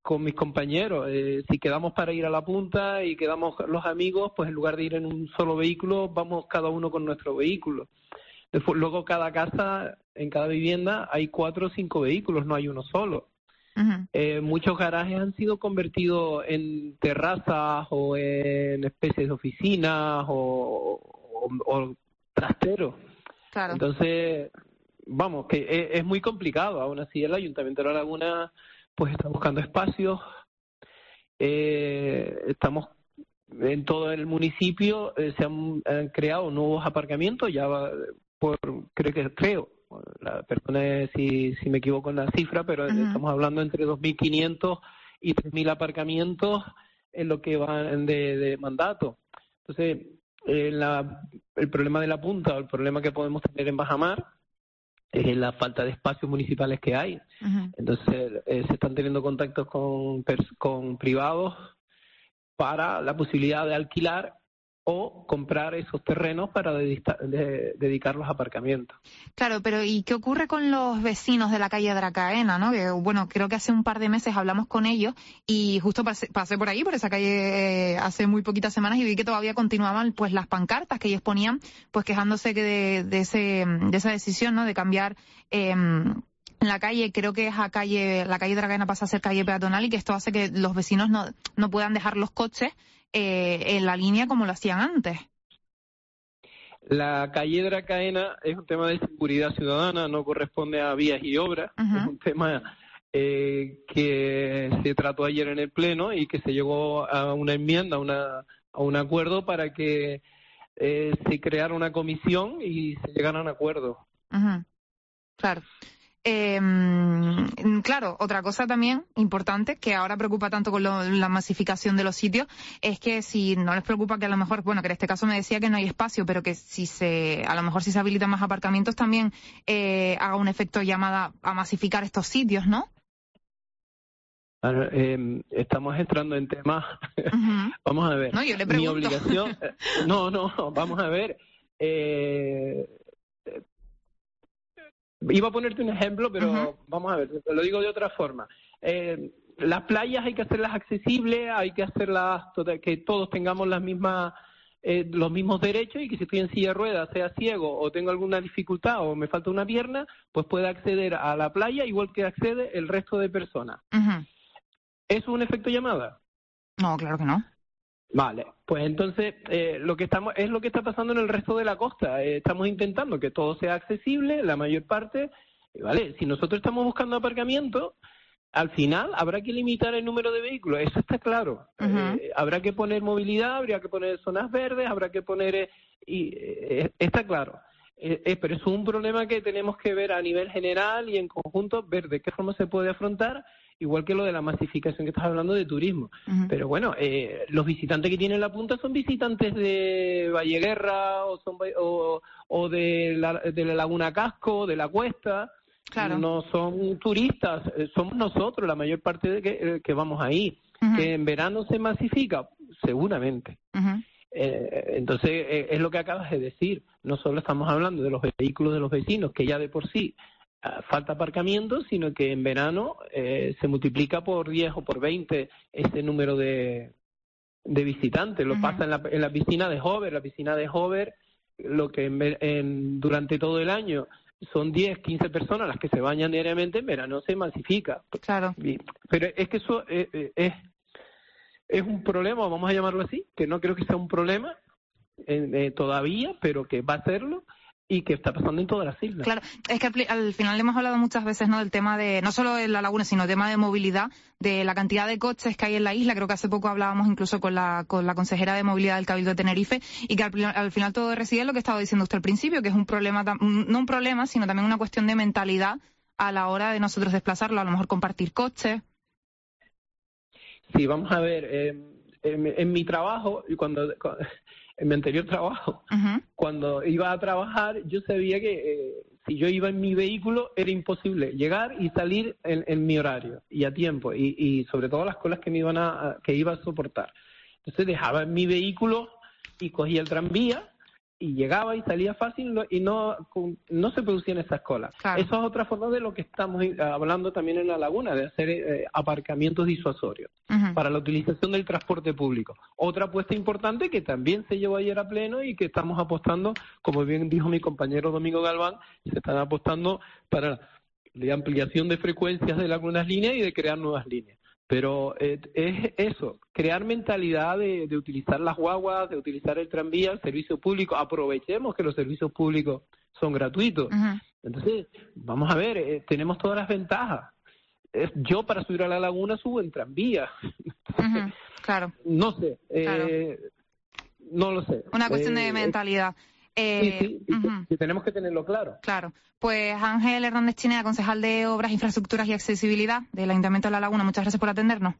con mis compañeros. Eh, si quedamos para ir a la punta y quedamos los amigos, pues en lugar de ir en un solo vehículo, vamos cada uno con nuestro vehículo. Después, luego cada casa, en cada vivienda, hay cuatro o cinco vehículos, no hay uno solo. Uh-huh. Eh, muchos garajes han sido convertidos en terrazas o en especies de oficinas o, o, o trasteros. Claro. Entonces, vamos, que es, es muy complicado. Aún así, el Ayuntamiento de La Laguna pues está buscando espacios. Eh, estamos en todo el municipio, eh, se han, han creado nuevos aparcamientos, ya va, por creo que creo, la persona si, si me equivoco en la cifra, pero uh-huh. estamos hablando entre dos mil quinientos y tres mil aparcamientos en lo que van de, de mandato. Entonces, eh, la, el problema de la punta, o el problema que podemos tener en Bajamar, es la falta de espacios municipales que hay. Uh-huh. Entonces, eh, se están teniendo contactos con, con privados para la posibilidad de alquilar o comprar esos terrenos para dedica, de, dedicarlos a aparcamientos. Claro, pero ¿y qué ocurre con los vecinos de la calle Dracaena, no? Que, bueno, creo que hace un par de meses hablamos con ellos y justo pasé, pasé por ahí, por esa calle, eh, hace muy poquitas semanas y vi que todavía continuaban pues las pancartas que ellos ponían, pues quejándose que de, de, ese, de esa decisión, ¿no? De cambiar eh, la calle, creo que es a calle, la calle Dracaena pasa a ser calle peatonal y que esto hace que los vecinos no, no puedan dejar los coches Eh, en la línea como lo hacían antes. La calle Dracaena es un tema de seguridad ciudadana, no corresponde a vías y obras, uh-huh. es un tema eh, que se trató ayer en el Pleno y que se llegó a una enmienda, a, una, a un acuerdo para que eh, se creara una comisión y se llegaran a acuerdos. Uh-huh. Claro. Eh, claro, otra cosa también importante que ahora preocupa tanto con lo, la masificación de los sitios es que si no les preocupa que a lo mejor, bueno, que en este caso me decía que no hay espacio, pero que si se, a lo mejor si se habilitan más aparcamientos también eh, haga un efecto llamada a masificar estos sitios, ¿no? Eh, estamos entrando en temas. Uh-huh. Vamos a ver. No, yo le pregunto. Mi obligación. no, no, vamos a ver. Eh, Iba a ponerte un ejemplo, pero uh-huh. vamos a ver, te lo digo de otra forma. Eh, las playas hay que hacerlas accesibles, hay que hacerlas que todos tengamos las mismas, eh, los mismos derechos y que si estoy en silla de ruedas, sea ciego o tengo alguna dificultad o me falta una pierna, pues pueda acceder a la playa igual que accede el resto de personas. Uh-huh. ¿Es un efecto llamada? No, claro que no. Vale, pues entonces eh, lo que estamos es lo que está pasando en el resto de la costa. Eh, estamos intentando que todo sea accesible, la mayor parte. Vale, si nosotros estamos buscando aparcamiento, al final habrá que limitar el número de vehículos. Eso está claro. Uh-huh. Eh, habrá que poner movilidad, habrá que poner zonas verdes, habrá que poner eh, y eh, está claro. Eh, eh, pero es un problema que tenemos que ver a nivel general y en conjunto, ver de qué forma se puede afrontar. Igual que lo de la masificación que estás hablando de turismo. Uh-huh. Pero bueno, eh, los visitantes que tienen la punta son visitantes de Valleguerra o, son, o, o de, la, de la Laguna Casco, de la Cuesta. Claro. No son turistas, eh, somos nosotros la mayor parte de que, eh, que vamos ahí. Uh-huh. ¿Que en verano se masifica? Seguramente. Uh-huh. Eh, entonces, eh, es lo que acabas de decir. No solo estamos hablando de los vehículos de los vecinos, que ya de por sí falta aparcamiento, sino que en verano eh, se multiplica por diez o por veinte ese número de, de visitantes. Lo uh-huh. pasa en la, en la piscina de Hover. La piscina de Hover, lo que en, en, durante todo el año son diez, quince personas las que se bañan diariamente, en verano se masifica. Claro. Pero es que eso es, es, es un problema, vamos a llamarlo así, que no creo que sea un problema eh, eh, todavía, pero que va a serlo. Y que está pasando en todas las islas. Claro, es que al, al final hemos hablado muchas veces, ¿no?, del tema de, no solo en la laguna, sino el tema de movilidad, de la cantidad de coches que hay en la isla. Creo que hace poco hablábamos incluso con la con la consejera de movilidad del Cabildo de Tenerife, y que al, al final todo reside en lo que estaba diciendo usted al principio, que es un problema, no un problema, sino también una cuestión de mentalidad a la hora de nosotros desplazarlo, a lo mejor compartir coches. Sí, vamos a ver, eh, en, en mi trabajo, y cuando... en mi anterior trabajo, uh-huh. cuando iba a trabajar, yo sabía que eh, si yo iba en mi vehículo era imposible llegar y salir en, en mi horario y a tiempo, y, y sobre todo las colas que me iban a, que iba a soportar. Entonces dejaba en mi vehículo y cogía el tranvía y llegaba y salía fácil y no no se producían esas colas. Claro. Eso es otra forma de lo que estamos hablando también en la laguna, de hacer eh, aparcamientos disuasorios uh-huh. para la utilización del transporte público. Otra apuesta importante que también se llevó ayer a pleno y que estamos apostando, como bien dijo mi compañero Domingo Galván, se están apostando para la ampliación de frecuencias de algunas líneas y de crear nuevas líneas. Pero eh, es eso, crear mentalidad de, de utilizar las guaguas, de utilizar el tranvía, el servicio público. Aprovechemos que los servicios públicos son gratuitos. Uh-huh. Entonces, vamos a ver, eh, tenemos todas las ventajas. Eh, yo para subir a la laguna subo en tranvía. Uh-huh. Claro. No sé, eh, claro. no lo sé. Una cuestión eh, de mentalidad. Eh, sí, sí, uh-huh. que tenemos que tenerlo claro. Claro. Pues Ángel Hernández Chinea, concejal de Obras, Infraestructuras y Accesibilidad del Ayuntamiento de La Laguna, muchas gracias por atendernos.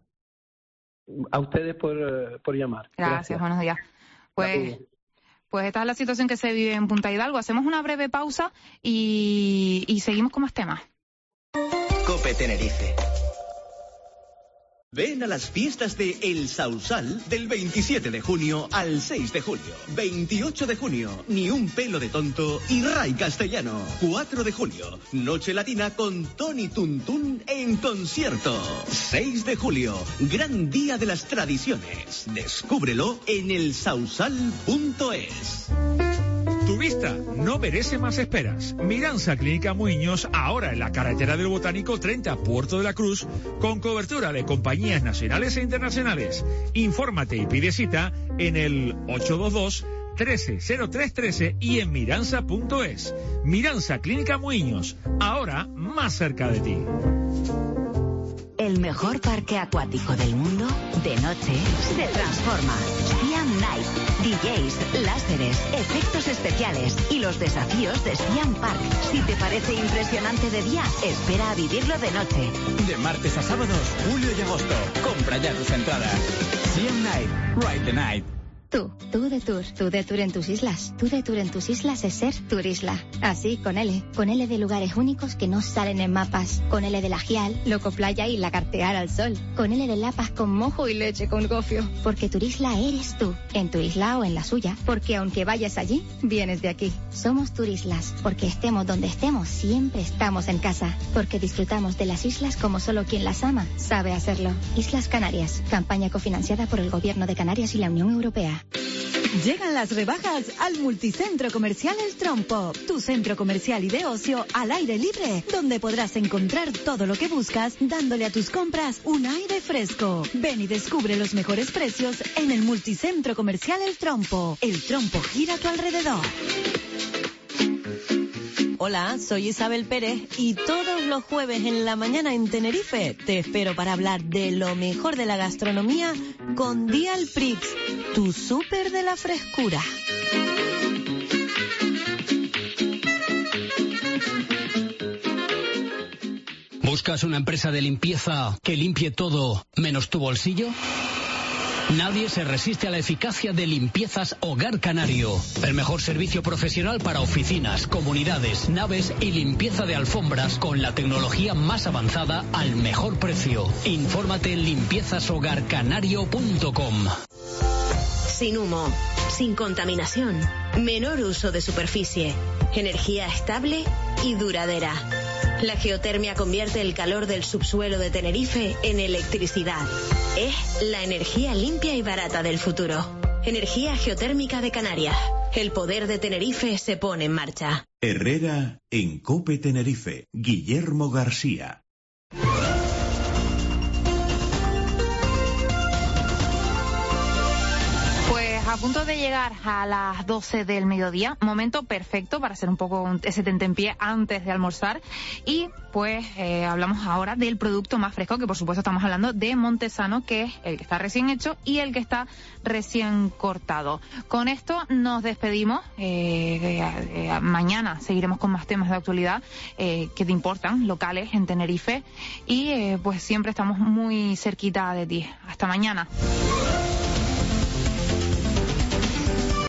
A ustedes por, por llamar. Gracias, gracias, buenos días. Pues, pues esta es la situación que se vive en Punta Hidalgo. Hacemos una breve pausa y, y seguimos con más temas. COPE Tenerife. Ven a las fiestas de El Sausal del veintisiete de junio al seis de julio. veintiocho de junio, Ni un pelo de tonto y Ray Castellano. cuatro de julio, Noche Latina con Tony Tuntún en concierto. seis de julio, Gran Día de las Tradiciones. Descúbrelo en el sausal punto es. Tu vista no merece más esperas. Miranza Clínica Muiños, ahora en la carretera del Botánico treinta, Puerto de la Cruz, con cobertura de compañías nacionales e internacionales. Infórmate y pide cita en el ocho dos dos, trece cero tres trece y en miranza punto es. Miranza Clínica Muiños, ahora más cerca de ti. El mejor parque acuático del mundo, de noche, se transforma. Siam Night, D Js, láseres, efectos especiales y los desafíos de Siam Park. Si te parece impresionante de día, espera a vivirlo de noche. De martes a sábados, julio y agosto. Compra ya tus entradas. Siam Night, ride the night. Tú, tú de Tour, tú de Tour en tus islas. Tú de Tour en tus islas es ser Turisla. Así, con L. Con L de lugares únicos que no salen en mapas. Con L de la Gial, Loco Playa y lagartear al sol. Con L de Lapas con mojo y leche con gofio. Porque Turisla eres tú, en tu isla o en la suya. Porque aunque vayas allí, vienes de aquí. Somos Turislas, porque estemos donde estemos, siempre estamos en casa. Porque disfrutamos de las islas como solo quien las ama sabe hacerlo. Islas Canarias, campaña cofinanciada por el Gobierno de Canarias y la Unión Europea. Llegan las rebajas al Multicentro Comercial El Trompo, tu centro comercial y de ocio al aire libre, donde podrás encontrar todo lo que buscas, dándole a tus compras un aire fresco. Ven y descubre los mejores precios en el Multicentro Comercial El Trompo. El Trompo gira a tu alrededor. Hola, soy Isabel Pérez y todos los jueves en la mañana en Tenerife te espero para hablar de lo mejor de la gastronomía con Dial Prix, tu súper de la frescura. ¿Buscas una empresa de limpieza que limpie todo menos tu bolsillo? Nadie se resiste a la eficacia de Limpiezas Hogar Canario. El mejor servicio profesional para oficinas, comunidades, naves y limpieza de alfombras con la tecnología más avanzada al mejor precio. Infórmate en limpiezas hogar canario punto com. Sin humo, sin contaminación, menor uso de superficie, energía estable y duradera. La geotermia convierte el calor del subsuelo de Tenerife en electricidad. Es la energía limpia y barata del futuro. Energía geotérmica de Canarias. El poder de Tenerife se pone en marcha. Herrera en COPE Tenerife. Guillermo García. A punto de llegar a las doce del mediodía, momento perfecto para hacer un poco ese tentempié antes de almorzar. Y pues eh, hablamos ahora del producto más fresco, que por supuesto estamos hablando de Montesano, que es el que está recién hecho y el que está recién cortado. Con esto nos despedimos. Eh, eh, eh, mañana seguiremos con más temas de actualidad eh, que te importan, locales en Tenerife. Y eh, pues siempre estamos muy cerquita de ti. Hasta mañana.